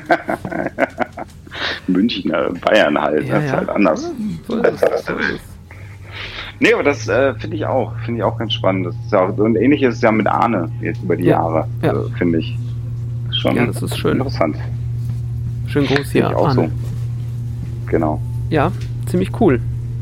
München, Bayern halt, Ja, das ist ja. halt anders. So ist Das es, ist halt so ist es. Nee, aber das äh, finde ich auch, finde ich auch ganz spannend. Das ist ja auch, und ähnlich ist es ja mit Arne jetzt über die Ja, Jahre, ja. also, finde ich. Schon Ja, das ist schön. interessant. Schön groß Finde hier. ich auch Arne. so. Genau. Ja, ziemlich cool.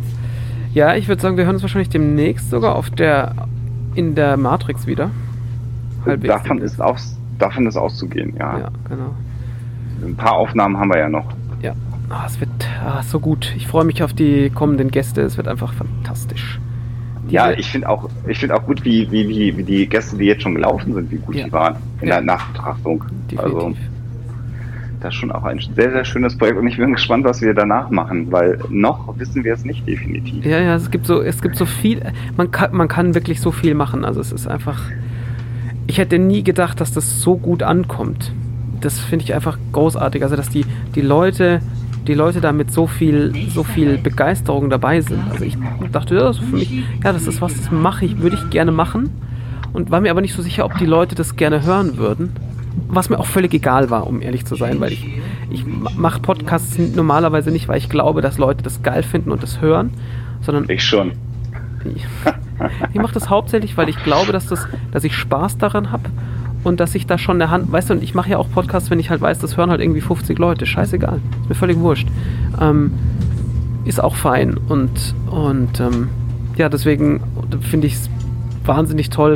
Ja, ich würde sagen, wir hören uns wahrscheinlich demnächst sogar auf der in der Matrix wieder. Halbwegs Davon demnächst. ist, aus, davon ist auszugehen, ja. Ja, genau. Ein paar Aufnahmen haben wir ja noch. Ja. Ah, es wird ah, so gut. Ich freue mich auf die kommenden Gäste. Es wird einfach fantastisch. Die Ja, wird- ich finde auch, ich finde auch gut, wie, wie, wie, wie die Gäste, die jetzt schon gelaufen sind, wie gut Ja. die waren in Ja. der Nachbetrachtung. definitiv. Also, das ist schon auch ein sehr, sehr schönes Projekt und ich bin gespannt, was wir danach machen, weil noch wissen wir es nicht definitiv. Ja, ja, es gibt so, es gibt so viel, man kann, man kann wirklich so viel machen. Also es ist einfach, ich hätte nie gedacht, dass das so gut ankommt. Das finde ich einfach großartig. Also dass die, die Leute, die Leute da mit so viel, so viel Begeisterung dabei sind. Also ich dachte, ja, das ist für mich, ja, das ist was, das mache ich, würde ich gerne machen. Und war mir aber nicht so sicher, ob die Leute das gerne hören würden. Was mir auch völlig egal war, um ehrlich zu sein, weil ich, ich mache Podcasts normalerweise nicht, weil ich glaube, dass Leute das geil finden und das hören, sondern Ich schon. ich, ich mache das hauptsächlich, weil ich glaube, dass, das, dass ich Spaß daran habe und dass ich da schon eine Hand, weißt du, und ich mache ja auch Podcasts, wenn ich halt weiß, das hören halt irgendwie fünfzig Leute, scheißegal, ist mir völlig wurscht. Ähm, ist auch fein und, und ähm, ja, deswegen finde ich es wahnsinnig toll,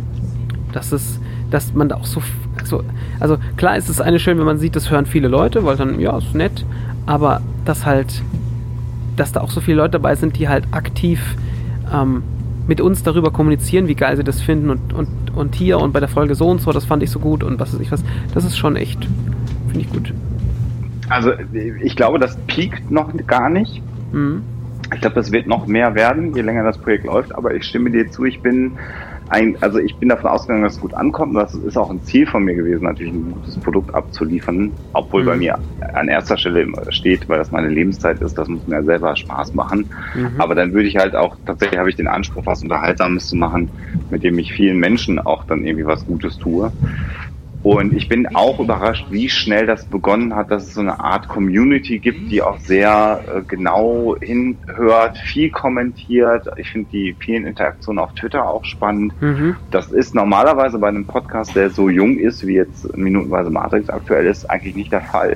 dass es, dass man da auch so, so, also klar ist es eine schön, wenn man sieht, das hören viele Leute, weil dann, ja, ist nett, aber dass halt, dass da auch so viele Leute dabei sind, die halt aktiv ähm, mit uns darüber kommunizieren, wie geil sie das finden und, und, und hier und bei der Folge so und so, das fand ich so gut und was weiß ich was, das ist schon echt, finde ich gut. Also ich glaube, das piekt noch gar nicht. Mhm. Ich glaube, das wird noch mehr werden, je länger das Projekt läuft, aber ich stimme dir zu, ich bin ein, also ich bin davon ausgegangen, dass es gut ankommt und das ist auch ein Ziel von mir gewesen, natürlich ein gutes Produkt abzuliefern, obwohl Mhm. bei mir an erster Stelle immer steht, weil das meine Lebenszeit ist, das muss mir ja selber Spaß machen. Mhm. Aber dann würde ich halt auch, tatsächlich habe ich den Anspruch, was Unterhaltsames zu machen, mit dem ich vielen Menschen auch dann irgendwie was Gutes tue. Und ich bin auch überrascht, wie schnell das begonnen hat, dass es so eine Art Community gibt, die auch sehr äh, genau hinhört, viel kommentiert. Ich finde die vielen Interaktionen auf Twitter auch spannend. Mhm. Das ist normalerweise bei einem Podcast, der so jung ist, wie jetzt Minutenweise Matrix aktuell ist, eigentlich nicht der Fall.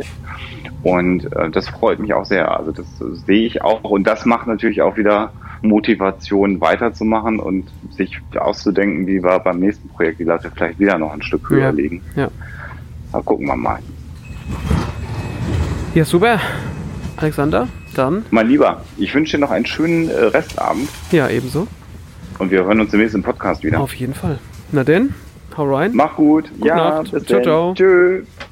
Und äh, das freut mich auch sehr. Also das äh, sehe ich auch. Und das macht natürlich auch wieder Motivation weiterzumachen und sich auszudenken, wie wir beim nächsten Projekt die Latte vielleicht wieder noch ein Stück höher Ja. legen. Ja. Da gucken wir mal. Ja, super. Alexander, dann, Mein Lieber, ich wünsche dir noch einen schönen äh, Restabend ja, ebenso. und wir hören uns im nächsten Podcast wieder. Auf jeden Fall. Na denn, hau rein. Mach gut. Gute ja, Nacht. bis Ciao, dann. ciao. Tschüss.